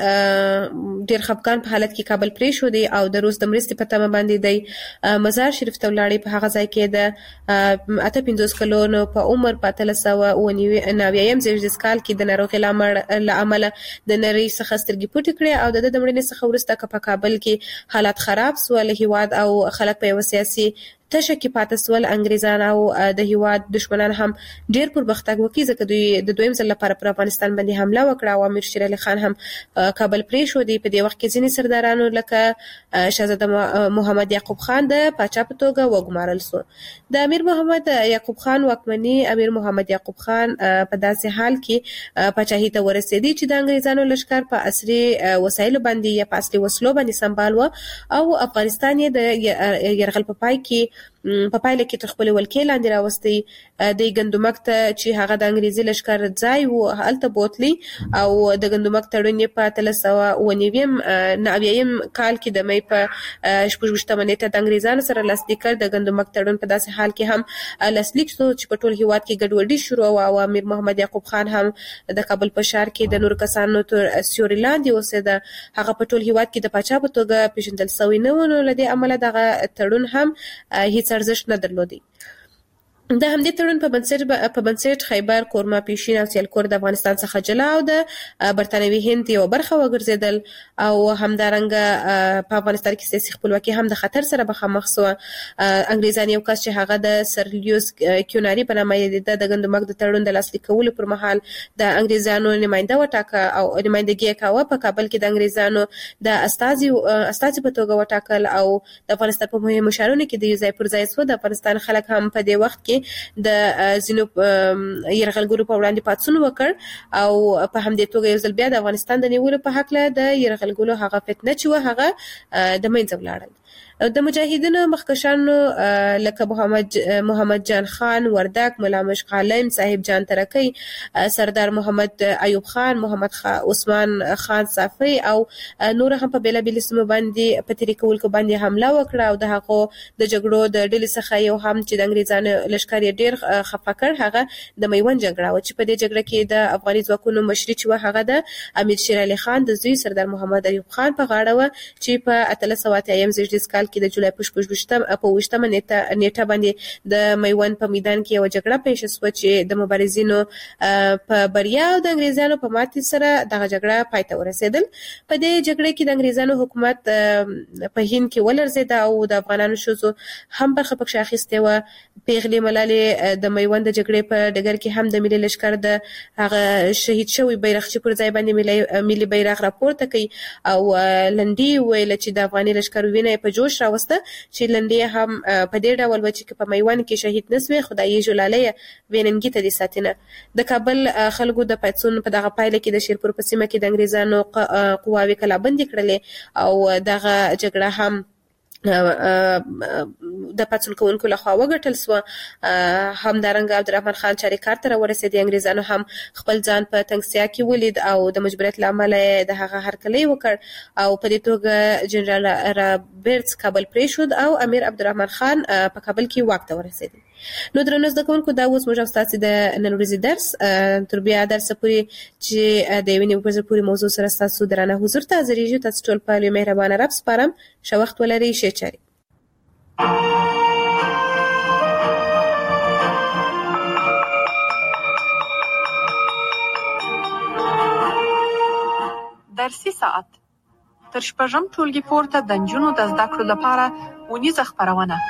ډیر خفګان په حالت کې کابل پرېښودی او د روس د مرستې په تمه باندې دی مزار شریف ته ولاړی. په هغه ځای کې د اته پنځوس کلونو په عمر په اتلس سوه اوه نوي زېږدیز کال کې د ناروغۍ له امله د نړۍ څخه سترګې پټې کړې او د ده د مړینې څخه وروسته که په کابل کې حالات خراب سول، هیواد او خلک په یوه سیاسي تشه کې پاتې سول. انګریزان او د هیواد دشمنان هم ډیر پرمختګ وکړي ځکه دوی د دویم ځل لپاره پر افغانستان باندې حمله وکړه او امیر شیر علي خان هم کابل پرېښودی. په دې وخت کې ځینې سردارانو لکه شهزاده محمد یعقوب خان د پاچا په توګه وګمارل سو. د امیر محمد یعقوب خان واکمني امیر محمد یعقوب خان په داسې حال کې پاچاهي ته ورسېدی چې د انګریزانو لښکر په عصري وسایلو باندې یا په اصلي وسلو باندې سمبال و او افغانستان یې د یرغل په پای کې په پایله کې تر خپلې ولکې لاندې راوستی. د ګندمک ته چې هغه د انګریزي لښکر ځای و هلته بوتلی او د ګندمک تړون یې په اتلس سوه اوه نوي نه اویایم کال کې د مۍ په شپږ ویشتمه نېټه د انګریزانو سره لاسلیک کړ. د ګندمک تړون په داسې حال کې هم لاسلیک شو چې په ټول هیواد کې ګډوډي شروع وه او امیر محمد یعقوب خان هم د کابل په ښار کې د نورو کسانو تر سیوري لاندې اوسېده. هغه په ټول هیواد کې د پاچا په توګه پېژندل سوی نه و، نو له دې امله دغه تړون هم هیڅ ارزښت نه درلودی. د همدې تړون په بنسټ په بنسټ خیبر کورما پیشین او سیالکور د افغانستان څخه جلا او د برتانوي هند یو برخه وګرځیدل او همدارنګه په افغانستان کې سیاسي خپلواکي هم د خطر سره مخامخ شو. انګریزان یو کس چې هغه د سر لیوس کیوناري په نامه یې د ګندمک د تړون د لاسلیک کولو پر مهال د انګریزانو نماینده وټاکه او نمائندګي کاوه. په کابل کې د انګریزانو د استازي استازي په توګه وټاکل او د افغانستان په مهمو شهرونو کې د یو ځای پر ځای شو. د افغانستان خلک هم په دې وخت کې د زینو يرغلګرو په وړاندې پاتسون وکړ او په همدې توګه یو ځل بیا د افغانستان د نیولو په حق له د يرغلګرو هغه فتنه چې و هغه د منځ ولاړل. د مجاهدینو مخکشانو لکه محمد محمد جان خان وردک، مولا مشق عالم، صاحب جان ترکی، سردار محمد ایوب خان، محمد عثمان خان صافی او نور هم په بیلا بیل سیمو باندې په طریقول کو باندې حمله وکړه او د هغه د جګړو د ډلې څخه یو هم چې د انګریزانو لشکري ډیر خفه کړ هغه د میوند جګړه و چې په دې جګړه کې د افغاني ځواکونو مشري چې هغه د امیر شیر علي خان د زوی سردار محمد ایوب خان په غاړه و چې په اتلس سوه اتیا زیږدیز کال کې د جولای په شپږم په وشتمه نیټه نیټه باندې د میوند په میدان کې یو جګړه پیښ شوه چې د مبارزینو په بریا او د انګریزانو په ماتې سره دغه جګړه پای ته ورسېدل. په دې جګړه کې د انګریزانو حکومت په هند کې ولرزید او د افغانانو شوزو هم برخه پکې اخیسته و. پیغلې ملالې د میوند جګړې په ډګر کې هم د ملي لشکر د هغه شهید شوی بیرغچی پر ځای باندې ملي بیرغ راپورته کړي او لنډي ویل چې د افغاني لشکر وینه په جوش راوسته چې لنډي هم په دې ډول و چې په میوند کې شهید نسوي خدای جلاله ویننګي ته دي ساتنه. د کابل خلکو د پاتسون په دغه پایله کې د شیرپور په سیمه کې د انګریزانو قواوی کلابندي کړلې او دغه جګړه هم د پاتسون کوونکو لخوا وګټل سو. همدارنګه عبدالرحمن خان چاریکار ته ورسېد. انګریزانو هم خپل ځان په تنگسیا کې ولید او د مجبوریت لامل د هغه هرکلی وکړ او په دې توګه جنرال رابرټس کابل پریښود او امیر عبدالرحمن خان په کابل کې واک ته ورسېد. نو درنو زده کوونکو دا اوس موږ تاسو د نن ورځې درس تر بیا درس پورې چې د یوې نیمه پورې موضوع سره تاسو درانه حضور ته حاضرېږو. تاسو ټول په لوی مهربانه رب سپارم. ښه وخت ولرئ. ښه چاري. درسي ساعت تر شپږم ټولګي پورته د نجونو د زده کړو لپاره ونیزه خپرونه.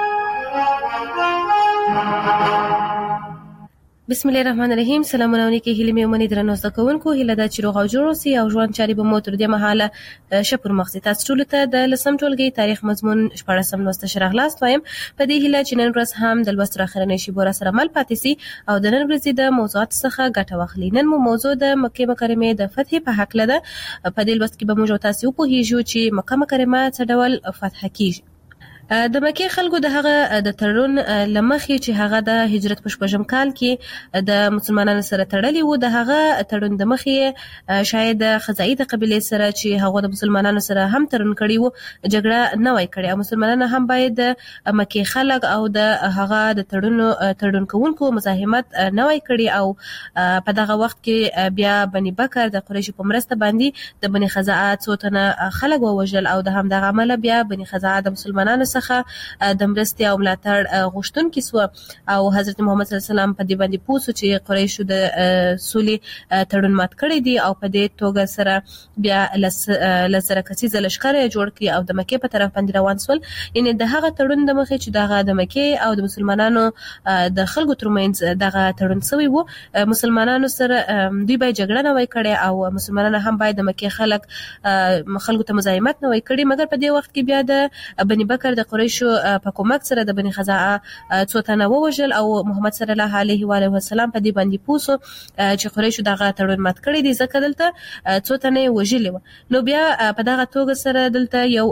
بسم الله الرحمن الرحیم. سلام علیکم. هیله مې ومني درنو زده کوونکو، هیله دا چې روغ او جوړ اوسئ او ژوند چارې به مو تر دې مهاله شپور مخزي. تاسو ټول ته د لسم ټولګي تاریخ مضمون شپږم لوست شرحلاست وایم. په دې هیله چې نن ورځ هم د لوست اخرنۍ شی بور سره مل پاتې سي او د نن ورځې د موضوعات څخه ګټه واخلي. نن مو موضوع د مکه مکرمه د فتح په حق لده. په دې لوست کې به موږ تاسو په هیجو چې مکه مکرمه څه ډول فتح کیږي. د مکه خلکو د هغه د تړون لمخې چې هغه د هجرت په شپږم کال کې د مسلمانانو سره تړلی وو، د هغه تړون د مخې شاید خزائی د قبیلې سره چې هغه د مسلمانانو سره هم تړون کړی وو جګړه نه وای کړی او مسلمانانو هم باید د مکه خلک او د هغه د تړون تړون کوونکو مزاحمت نه وای کړی او په دغه وخت کې بیا بني بکر د قریش په مرسته باندې د بني خزاعه څو تنه خلک ووژل او د هم دغه عمل بیا بني خزاعه د مسلمانانو څخه د مرستې او ملاتړ غوښتونکي سو او حضرت محمد صلی الله علیه وسلم په دې باندې پوښتنه چې قریشو د سولې تړون مات کړی دی او په دې توګه سره بیا لسره کسیزه لشکره جوړ کړي او د مکه په طرف باندې روان سول. یعنی د هغه تړون د مخې چې دغه د مکه او د مسلمانانو د خلکو ترمنځ دغه تړون سوی وو، مسلمانانو سره دوی به جګړه نه وای کړي او مسلمانانو هم باید د مکه خلک خلکو ته مزاحمت نه وای کړي. مګر په دې وخت کې بیا د بني بکر د قریشو په کومک سره د بني خزاعه څو تنه ووژل او محمد صلی الله علیه و علیه وسلم په دې باندې پوسو چې قریشو دغه تړون مات کړی دی ځکه دلته څو تنه وژلي و. نو بیا په دغه توګه سره دلته یو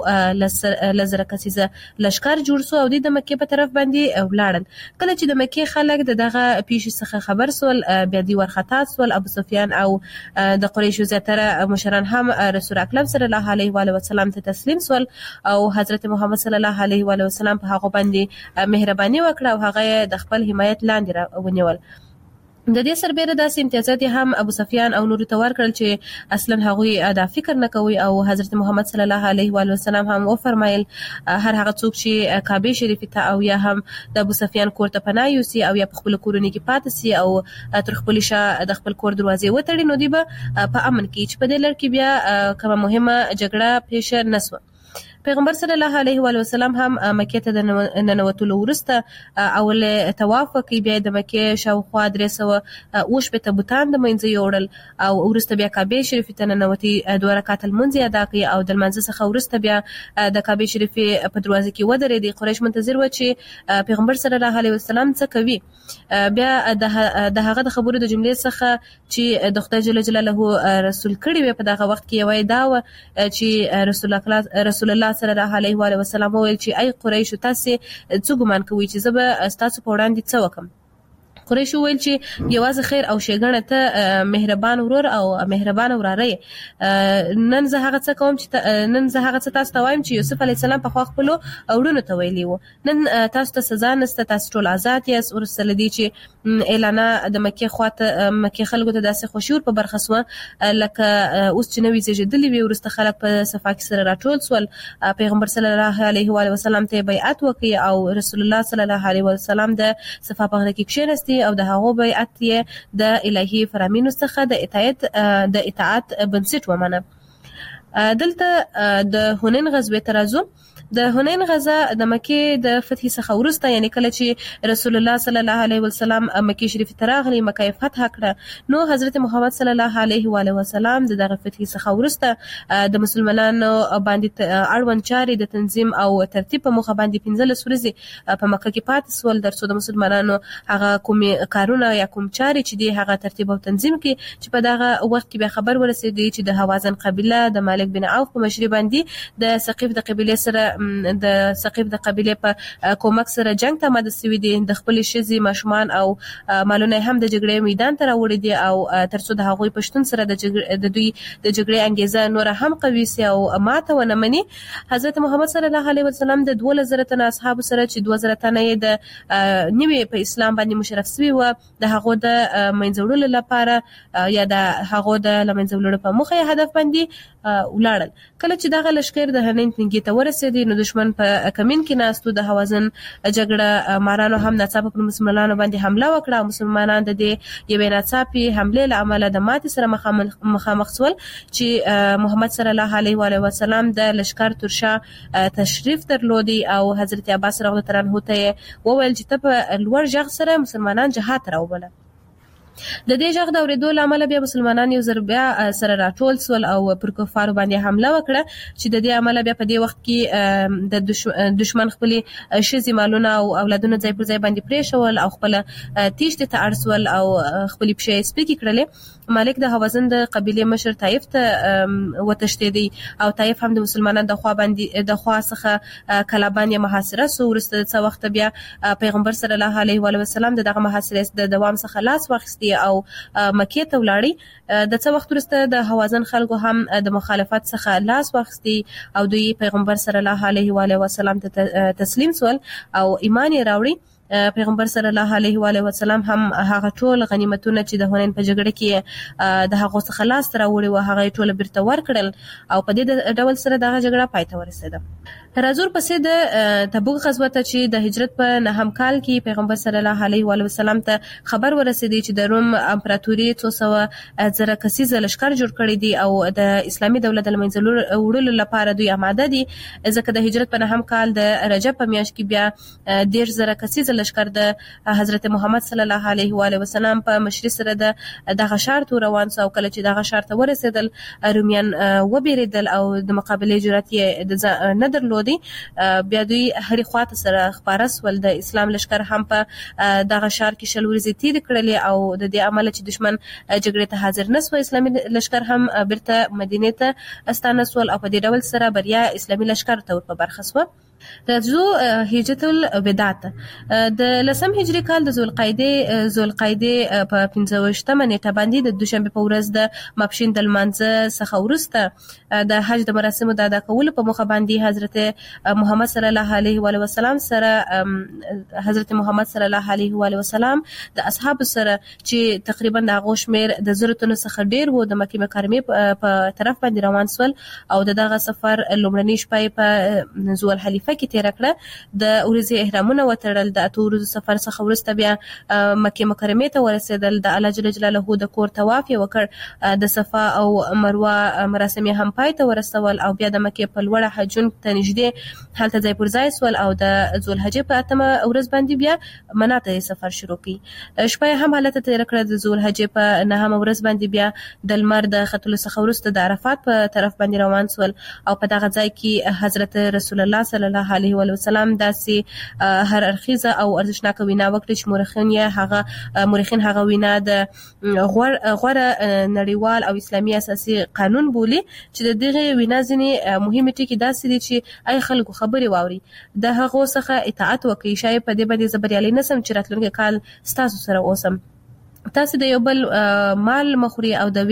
لزر کسیزه لشکر جوړ سو او د مکه په طرف باندې ولاړل. کله چې د مکه خلک دغه پیښې څخه خبر سول بیا دی ورختا سول ابو سفیان او د قریشو زیاتره مشران هم رسول اکرم صلی الله علیه و علیه وسلم ته تسلیم سول او حضرت محمد صلی الله علیه و علیه وسلم په هغه باندې مهرباني وکړه او هغه د خپل حمایت لاندې ونیول. د دې سربېره داسې امتیازات هم ابو سفیان او نور ته ورکړل چې اصلا هغوی دا فکر نه کوي او حضرت محمد صلی الله علیه و علیه وسلم هم وفرمایل هر هغه څوک چې کعبه شریفه ته او یا هم د ابو سفیان کور ته پناه یوسي او یا په خپل کورونی کې پاتې سي او تر خپل شا د خپل کور دروازې وتړي نو دی به په امن کې چې په دې لړ کې بیا کومه مهمه جګړه پیښ نه شوه. پیغمبر صلی الله علیه و علیه وسلم هم مکه ته د ننوتلو وروسته اول طواف وکړ، بیا د مکه شاوخوا درې سوه اووه شپېته بوتان د منځه یوړل او وروسته بیا کعبه شریفه ته ننوتي، دوه رکعات لمونځ ادا کړ او د لمانځه څخه وروسته بیا د کعبه شریفه په دروازه کې ودرېد. قریش منتظر و چې پیغمبر صلی الله علیه وسلم څه کوي. بیا د هغه د خبرو د جملې څخه چې د خدای جل جلاله رسول کړي وي په دغه وخت کې یوه دا و چې رسول الله رسول الله صلی الله علیه و علیه وسلم ویل چې ای قریش تاسو څه ګمان کوئ چې زه به تاسو په وړاندې څه وکم. قریش ویل چې یوازې خیر او ښېګڼه ته مهربان ورور او مهربان وراره نن زه هغه څه کوم چې نن زه هغه څه تاسو ته وایم چې یوسف علی السلام په خوا خپل اورونو ته ویلی وو. نن تاسو ته سزا نشته، تاسو ټول آزاد یاست. ورسره دي چې اعلان د مکه خواته مکه خلکو ته داسې خوشور په برخه سو لکه اوس چې نوې زیږیدلې وي. ورسته خلک په صفا کې سره راټول سول. پیغمبر صلی الله علیه و علیه وسلم ته بیعت وکړي او رسول الله صلی الله علیه وسلم د صفا په غره کې کښیناستي او د هغه بیعت یې د الهي فرامینو څخه د اطاعت د اطاعت بنسټ ومنه. دلته د حنین غزوه ترازو د حنین غزا د مکه د فتح څخه ورسته، یعنی کله چې رسول الله صلی الله علیه وسلم مکه شریف ته راغلی، مکه فتح کړه، نو حضرت محمد صلی الله علیه و علیه وسلم دغه فتح څخه ورسته د مسلمانانو باندې اړوند چارې د تنظیم او ترتیب په مخه باندې پنځلس ورځې په مکه کې پاتې سول، درڅو د مسلمانانو هغه کوم کارونه یا کوم چارې چې دی هغه ترتیب او تنظیم کې چې په دغه وخت کې به خبر ورسېدی چې د حوازن قبیله د مالک بن عوف په مشرۍ باندې د ثقيف د قبیله سره د ثقيف د قبيله په کومک سره جنگ ته ماده سوي دي. د خپل شذي ماشومان او مالونه هم د جګړې میدان ته راوړي دي او ترڅو د هغوی پښتون سره د د دوی د جګړې انګیزه نور هم قوي سي او ماته ونه مني. حضرت محمد صلی الله علیه وسلم د دوه زره تنه اصحاب سره چې دوه زره تنه د نیوي په اسلام باندې مشرف سوي و، د هغو د منځوړلو لپاره یا د هغو د لمنځوړلو په مخه هدف باندې ولاړل. کله چې دغه لشکر د هنین تنګي ته ورسېدی نو دشمن په کمین کې ناستو. د حوازن جګړه مارانو هم ناڅاپه پر مسلمانانو باندې حمله وکړه. مسلمانان د دې یوې ناڅاپي حمله له امله د ماتې سره مخامخ شول چې محمد صلی الله علیه و علیه وسلم د لشکر ترشا تشریف درلودي او حضرت عباس رضی الله عنه ته وویل چې ته په لوړ ژغ سره مسلمانان جهاد ته راوبله. د دې ژغ د اورېدو له امله بیا مسلمانان یو ځل بیا سره راټول سول او پر کفارو باندې حمله وکړه چې د دې امله بیا په دې وخت کې د دشمن خپل شذي مالونه او اولادونه ځای پر ځای باندې پرېښول او خپل تیښتې ته اړ سول او خپل پښې سپکې کړلې. مالک د حوازن د قبیله مشر طائف ته وتښتېدی او طائف هم د مسلمانانو د خوا باندې د خوا څخه کلابان یې محاصره سو. وروسته څه وخت بیا پیغمبر صلی الله علیه و علیه وسلم دغه محاصرې د دوام څخه لاس واخیست او مکه ته ولاړی. د څه وخت وروسته د حوازن خلکو هم د مخالفت څخه لاس واخیستی او دوی پیغمبر صلی الله علیه و علیه وسلم ته تسلیم سول او ایمان یې راوړی. پیغمبر صلی الله علیه و علیه وسلم هم هغه ټول غنیمتونه چې د حنین په جګړه کې د هغو څخه لاس راوړي و هغه ټول بیرته ورکړل او په دې ډول سره دغه جګړه پای ته ورسېده. راځور پسې د تبوک غزوه ته چې د هجرت په نهم کال کې پیغمبر صلی الله علیه و علیه وسلم ته خبر ورسېدی چې د روم امپراتوري څو سوه زره کسیزه لشکر جوړ کړی دی او د اسلامي دولت د منځ وړلو لپاره دوی آماده دي. ځکه د هجرت په نهم کال د رجب په میاشت کې بیا دېرش زره کسیزه لشکر د حضرت محمد صلی الله علیه و علیه وسلم په مشرۍ سره د دغه ښار ته روان سو. او کله چې دغه ښار ته ورسېدل رومیان وبېرېدل او د مقابلې جرأت یې نه درلود. بیا دوی هرې خواته سره خپاره سول. د اسلام لشکر هم په دغه ښار کې شل ورځې تېرې کړلې او د دې امله چې دشمن جګړې ته حاضر نه سو، اسلامي لشکر هم بیرته مدینې ته ستانه سول او په دې ډول سره بریا اسلامي لشکر ته ور په برخه سوه. راځو هجرت الوداع د لسم هجری کال د ذوالقعده ذوالقعده په پنځه ویشتمه نیټه باندې د دوشنبه په ورځ د ماپښین د لمانځه څخه وروسته د حج د مراسمو د ادا کولو په موخه باندې حضرت محمد صلی الله علیه و علیه وسلم سره حضرت محمد صلی الله علیه و علیه وسلم د اصحاب سره چې تقریبا د غوشمیر د زرتونو څخه ډیر وو د مکه مکرمه په طرف باندې روان سول او دغه سفر لومړنی شپه په ذوال حلیفه کې تیر کړه د ورځې احرامونه وتړل د اته ورځې سفر څخه وروسته بیا مکه مکرمه ته ورسېدل د الله جل جلاله د کور طواف یې وکړ د صفا او مروه مراسم هم پای ته ورسول او بیا د مکه په لوړه حجون ته نږدې هلته ځای پر ځای سول او د ذوالحجه په اتمه ورځ باندې بیا مناته سفر شروع کړ شپه هم حالت تیر کړه د ذوالحجه په نهمه ورځ باندې بیا د لمر د ختلو څخه وروسته د عرفات په طرف باندې روان سول او په دغه ځای کې حضرت رسول الله صلی الله علیه و وسلم داسې هر ارخیزه او ارزښتناک وینا وکړه چې مورخین یې هغه مورخین هغه وینا د غوړ غوړ نړیوال او اسلامي اساسي قانون بولی چې د دغه وینا ځینې مهمه ټکي داسې دي چې اي خلکو خبري واوري د هغه څخه اطاعت وکړي شاید په دې باندې زبريالي نسم چې راتلونکي کال ستاسو سره اوسم تاسو د یو بل مال مخوري او د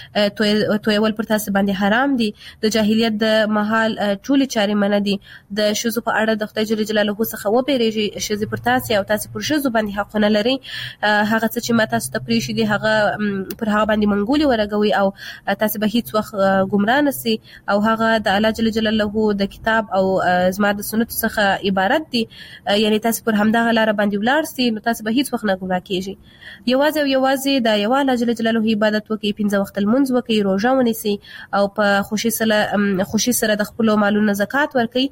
وینې تویول پر تاسو باندې حرام دي د جاهلیت د محال ټول چاري منه دي د شذو په اړه د خدای جل جلاله څخه و پیریږي شذ پر تاسو او تاسو پر شذو باندې حقونه لري هغه څه چې ماته تاسو ته پریشي دي هغه پر هغه باندې منګولي ورغوي او تاسو به هیڅ وخت ګمراه نسي او هغه د الله جل جلاله د کتاب او زما د سنت څخه عبارت دي یعنی تاسو پر همدغه لار باندې ولار سي نو تاسو به هیڅ وخت نه ګمراه کیږي یوازې او یوازې د یو الله جل جلاله عبادت وکي پنځه وخت المنځ وکي روزه ونیسي او په خوشي سره خوشي سره د خپل مالونو زکات ورکي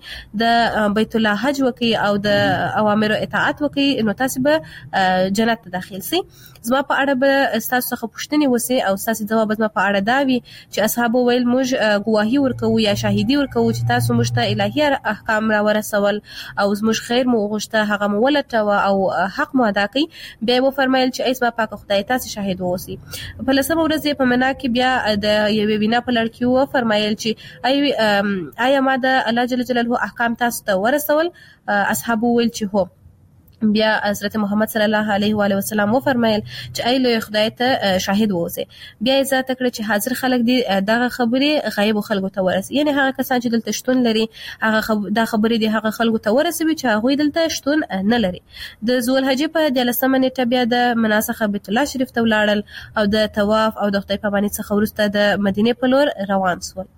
د بیت الله حج وکي او د اوامر اطاعت وکي نو تاسو به جنت ته داخل سي زما په اړه به تاسو څخه پوښتنه وسی او تاسو جواب زما په اړه داوي چې اصحاب ویل موږ گواهی ورکو یا شاهدی ورکو چې تاسو موږ ته الهي احکام را ورسول او زموږ خیر مو غوښته هغه مو ولټو او حق مو ادا کړي بیا و فرمایل چې ایس با پاک خدای تاسو شاهد اوسئ په لسمه ورځ په منا کې بیا د یوې وینا په لړ کې و فرمایل چې ای آیا ما د الله جل جلاله احکام تاسو ته ورسول اصحاب ویل چې هو بیا حضرت محمد صلی الله علیه و علیه وسلم و فرمایل چې ای لوی خدای ته شاهد اوسئ بیا یې ذات کړ چې حاضر خلک دي دغه خبرې غیب خلکو ته ورسي یعنی هغه کسان چې دلته شتون لري هغه خب... دا خبرې دي هغه خلکو ته ورسوي چې هغه دلته شتون نه لري د ذوالحجه په د لسمه نیټه بیا د مناسخه بیت الله شریف ته ولاړل او د طواف او د خدای په باندې څخه ورسته د مدینه په لور روان شول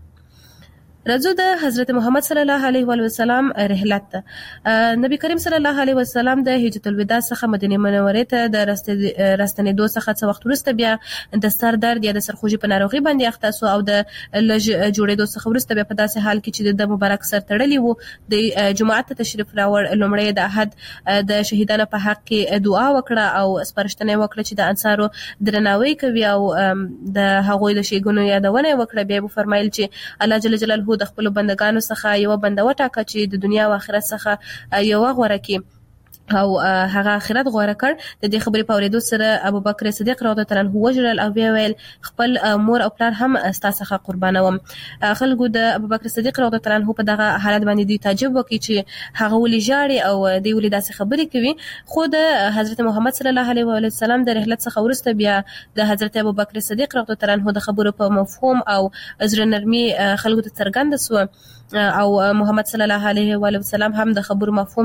رجو د حضرت محمد صلی الله علیه و وسلم رحلت نبی کریم صلی الله علیه وسلم د هجرت الوداع څخه مدینه منوره ته د راستنېدو څخه څو وخت وروسته بیا د سر درد یا د سرخوږي په ناروغي باندې اخته سو او د لږ جوړېدو څخه وروسته بیا په داسې حال کې چې د مبارک سر تړلی وو د جمعه ته تشریف راوړ لومړی د احد د شهیدانو په حق کې دعا وکړه او سپارښتنه وکړه چې د انصارو درناوی کوي او د هغوی د شیګونو یادونه وکړه بیا فرمایل چې الله جل جلاله د خپل بندگانو څخه یو بنده وټاکه چې د دنیا او آخرت څخه یو غوړه کې او هغه آخرت غوړه کړ د دې خبرې په اوریدو سره ابوبکر صدیق رضی الله عنه وجرل او ویل خپل مور او پلار هم ستاسو قربانوم خلکو د ابوبکر صدیق رضی الله عنه په دغه حالت باندې دی تعجب وکړي چې هغه ولې جاړي او دی ولې داسې خبرې کوي خو د حضرت محمد صلی الله علیه و سلم د رحلت څخه ورسته بیا د حضرت ابوبکر صدیق رضی الله عنه د خبرو په مفهوم او زړه نرمي خلکو ته څرګند سو او محمد صلی الله علیه و سلم هم د خبرو مفهوم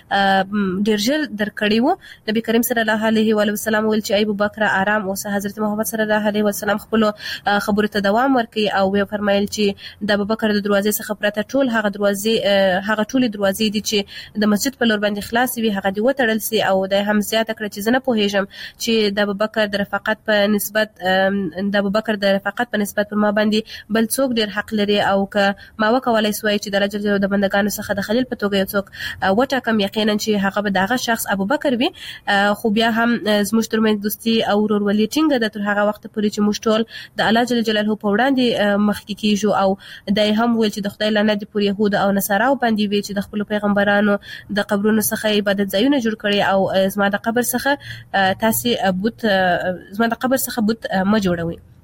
یې ډیر ژر درکړی وو نبی کریم صلی الله علیه و سلم ویل چې ابوبکر آرام اوسه حضرت محمد صلی الله علیه و سلم خپل خبرو ته دوام ورکړي او وی فرمایل چې د ابوبکر د دروازې څخه پرته ټول هغه دروازې هغه ټول دروازې دي چې د مسجد په لور باندې خلاص وي هغه دی وتړل سي او د هم زیاته کړ چې زنه پوهیږم چې د ابوبکر د رفاقت په نسبت د ابوبکر د رفاقت په نسبت پر ما باندې بل څوک ډیر حق لري او که ما وکولای سوای چې د رجل د بندگانو څخه د خلیل په توګه یو څوک وټا کم یقینا چې هغه به دغه شخص ابوبکر وي خو بیا هم زموږ ترمنځ دوستي او ورورولي ټینګه ده تر هغه وخت پورې چې موږ ټول د الله جل جلاله په وړاندې مخکې کیږو او دای هم ویل چې د خدای لعنت پر يهود او نصاراو باندې وي چې د خپل پیغمبرانو د قبرونو څخه عبادت ځایونه جوړ کړي او زما د قبر څخه تاسو بوت زما د قبر څخه بوت ما جوړوي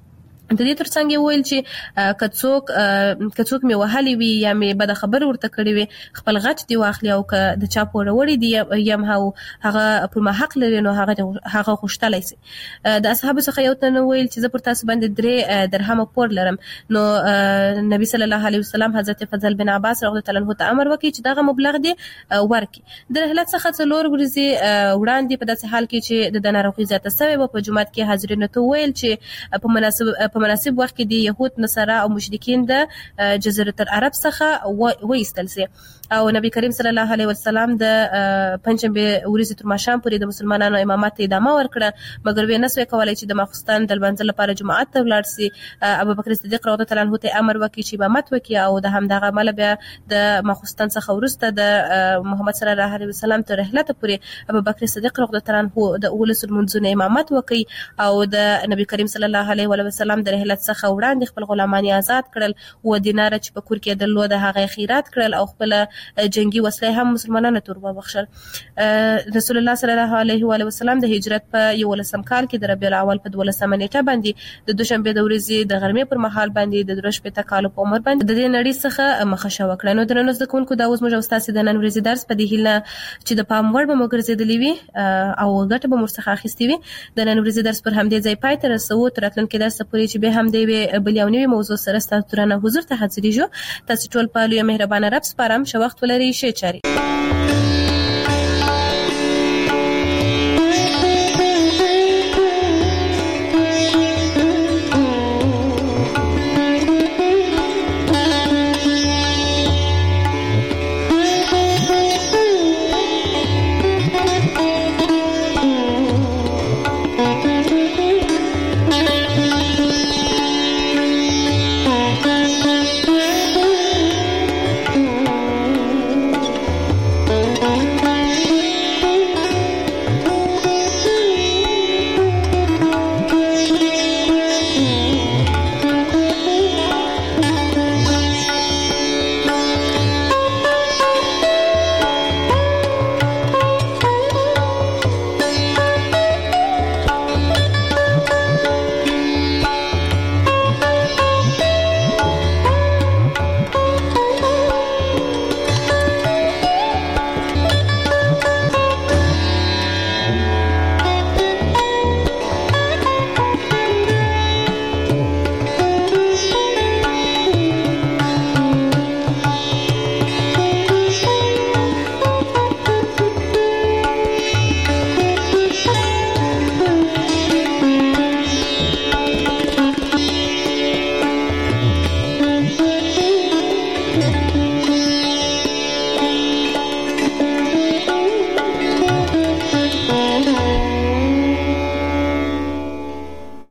د دې ترڅنګ ویل چې کڅوک کڅوک می وهلي وي یا می بد خبر ورته کړی وي خپل غټ دی واخلي او ک د چا پور وړي دی یم هاو هغه پر ما حق لري نو هغه هغه خوشتلای سي د اصحاب څخه یو تن ویل چې زه پر تاسو باندې درې درهم پور لرم نو نبی صلی الله علیه وسلم حضرت فضل بن عباس رضی الله عنه ته امر وکړي چې دغه مبلغ دی ورکي د رحلت څخه څلور ورځې وړاندې په داسې حال کې چې د ناروغي زیاته سوي و په جمعات کې حاضرینو ته ویل چې په مناسب په مناسب وخت کې د يهود نصارا او مشرکین د جزیره العرب څخه وایستل سي او نبی کریم صلی الله علیه وسلم د پنځمبه ورځې تر ماښام پورې د مسلمانانو امامت ته ادامه ورکړه مګر وې نسوي کولای چې د ماخستان د لمانځه لپاره جمعات ته ولاړ سي ابو بکر صدیق رضی الله عنه ته امر وکړي چې امامت وکړي او د همدغه عمل بیا د ماخستان څخه ورسته د محمد صلی الله علیه وسلم ته رحلت پورې ابو بکر صدیق رضی الله عنه د اول سلمونځونه امامت وکړي او د نبی کریم صلی الله علیه وسلم د رحلت څخه وړاندې خپل غلامان آزاد کړل او دینار چې په کور کې درلود هغه خیرات کړل او خپل جنگي وسلې هم مسلمانانو ته وربخښل. رسول الله صلی الله علیه وسلم د هجرت په یولسم کال کې د ربیع الاول په دولسمه نیټه باندې د دوشنبه د ورځې د غرمې پر مهال باندې د درش په تکالو په عمر باندې د دې نړۍ څخه مخه وکړه. نو درنو زده کوونکو دا اوس موږ استاد د نن ورځې درس په دې هیله چې د پام وړ به موږ ګرځېدلې وي او ګټه به موږ څخه اخیستې وي. د نن ورځې درس پر همدې ځای پای ته رسوو تر راتلونکي درس پورې چې به هم دې بل یو نوې موضوع سره ستاسو ترانه حضور ته حاضرېږو. تاسو ټول په لوی مهربانه رب سپارم. ښه وخت ولرئ. ښه چاري.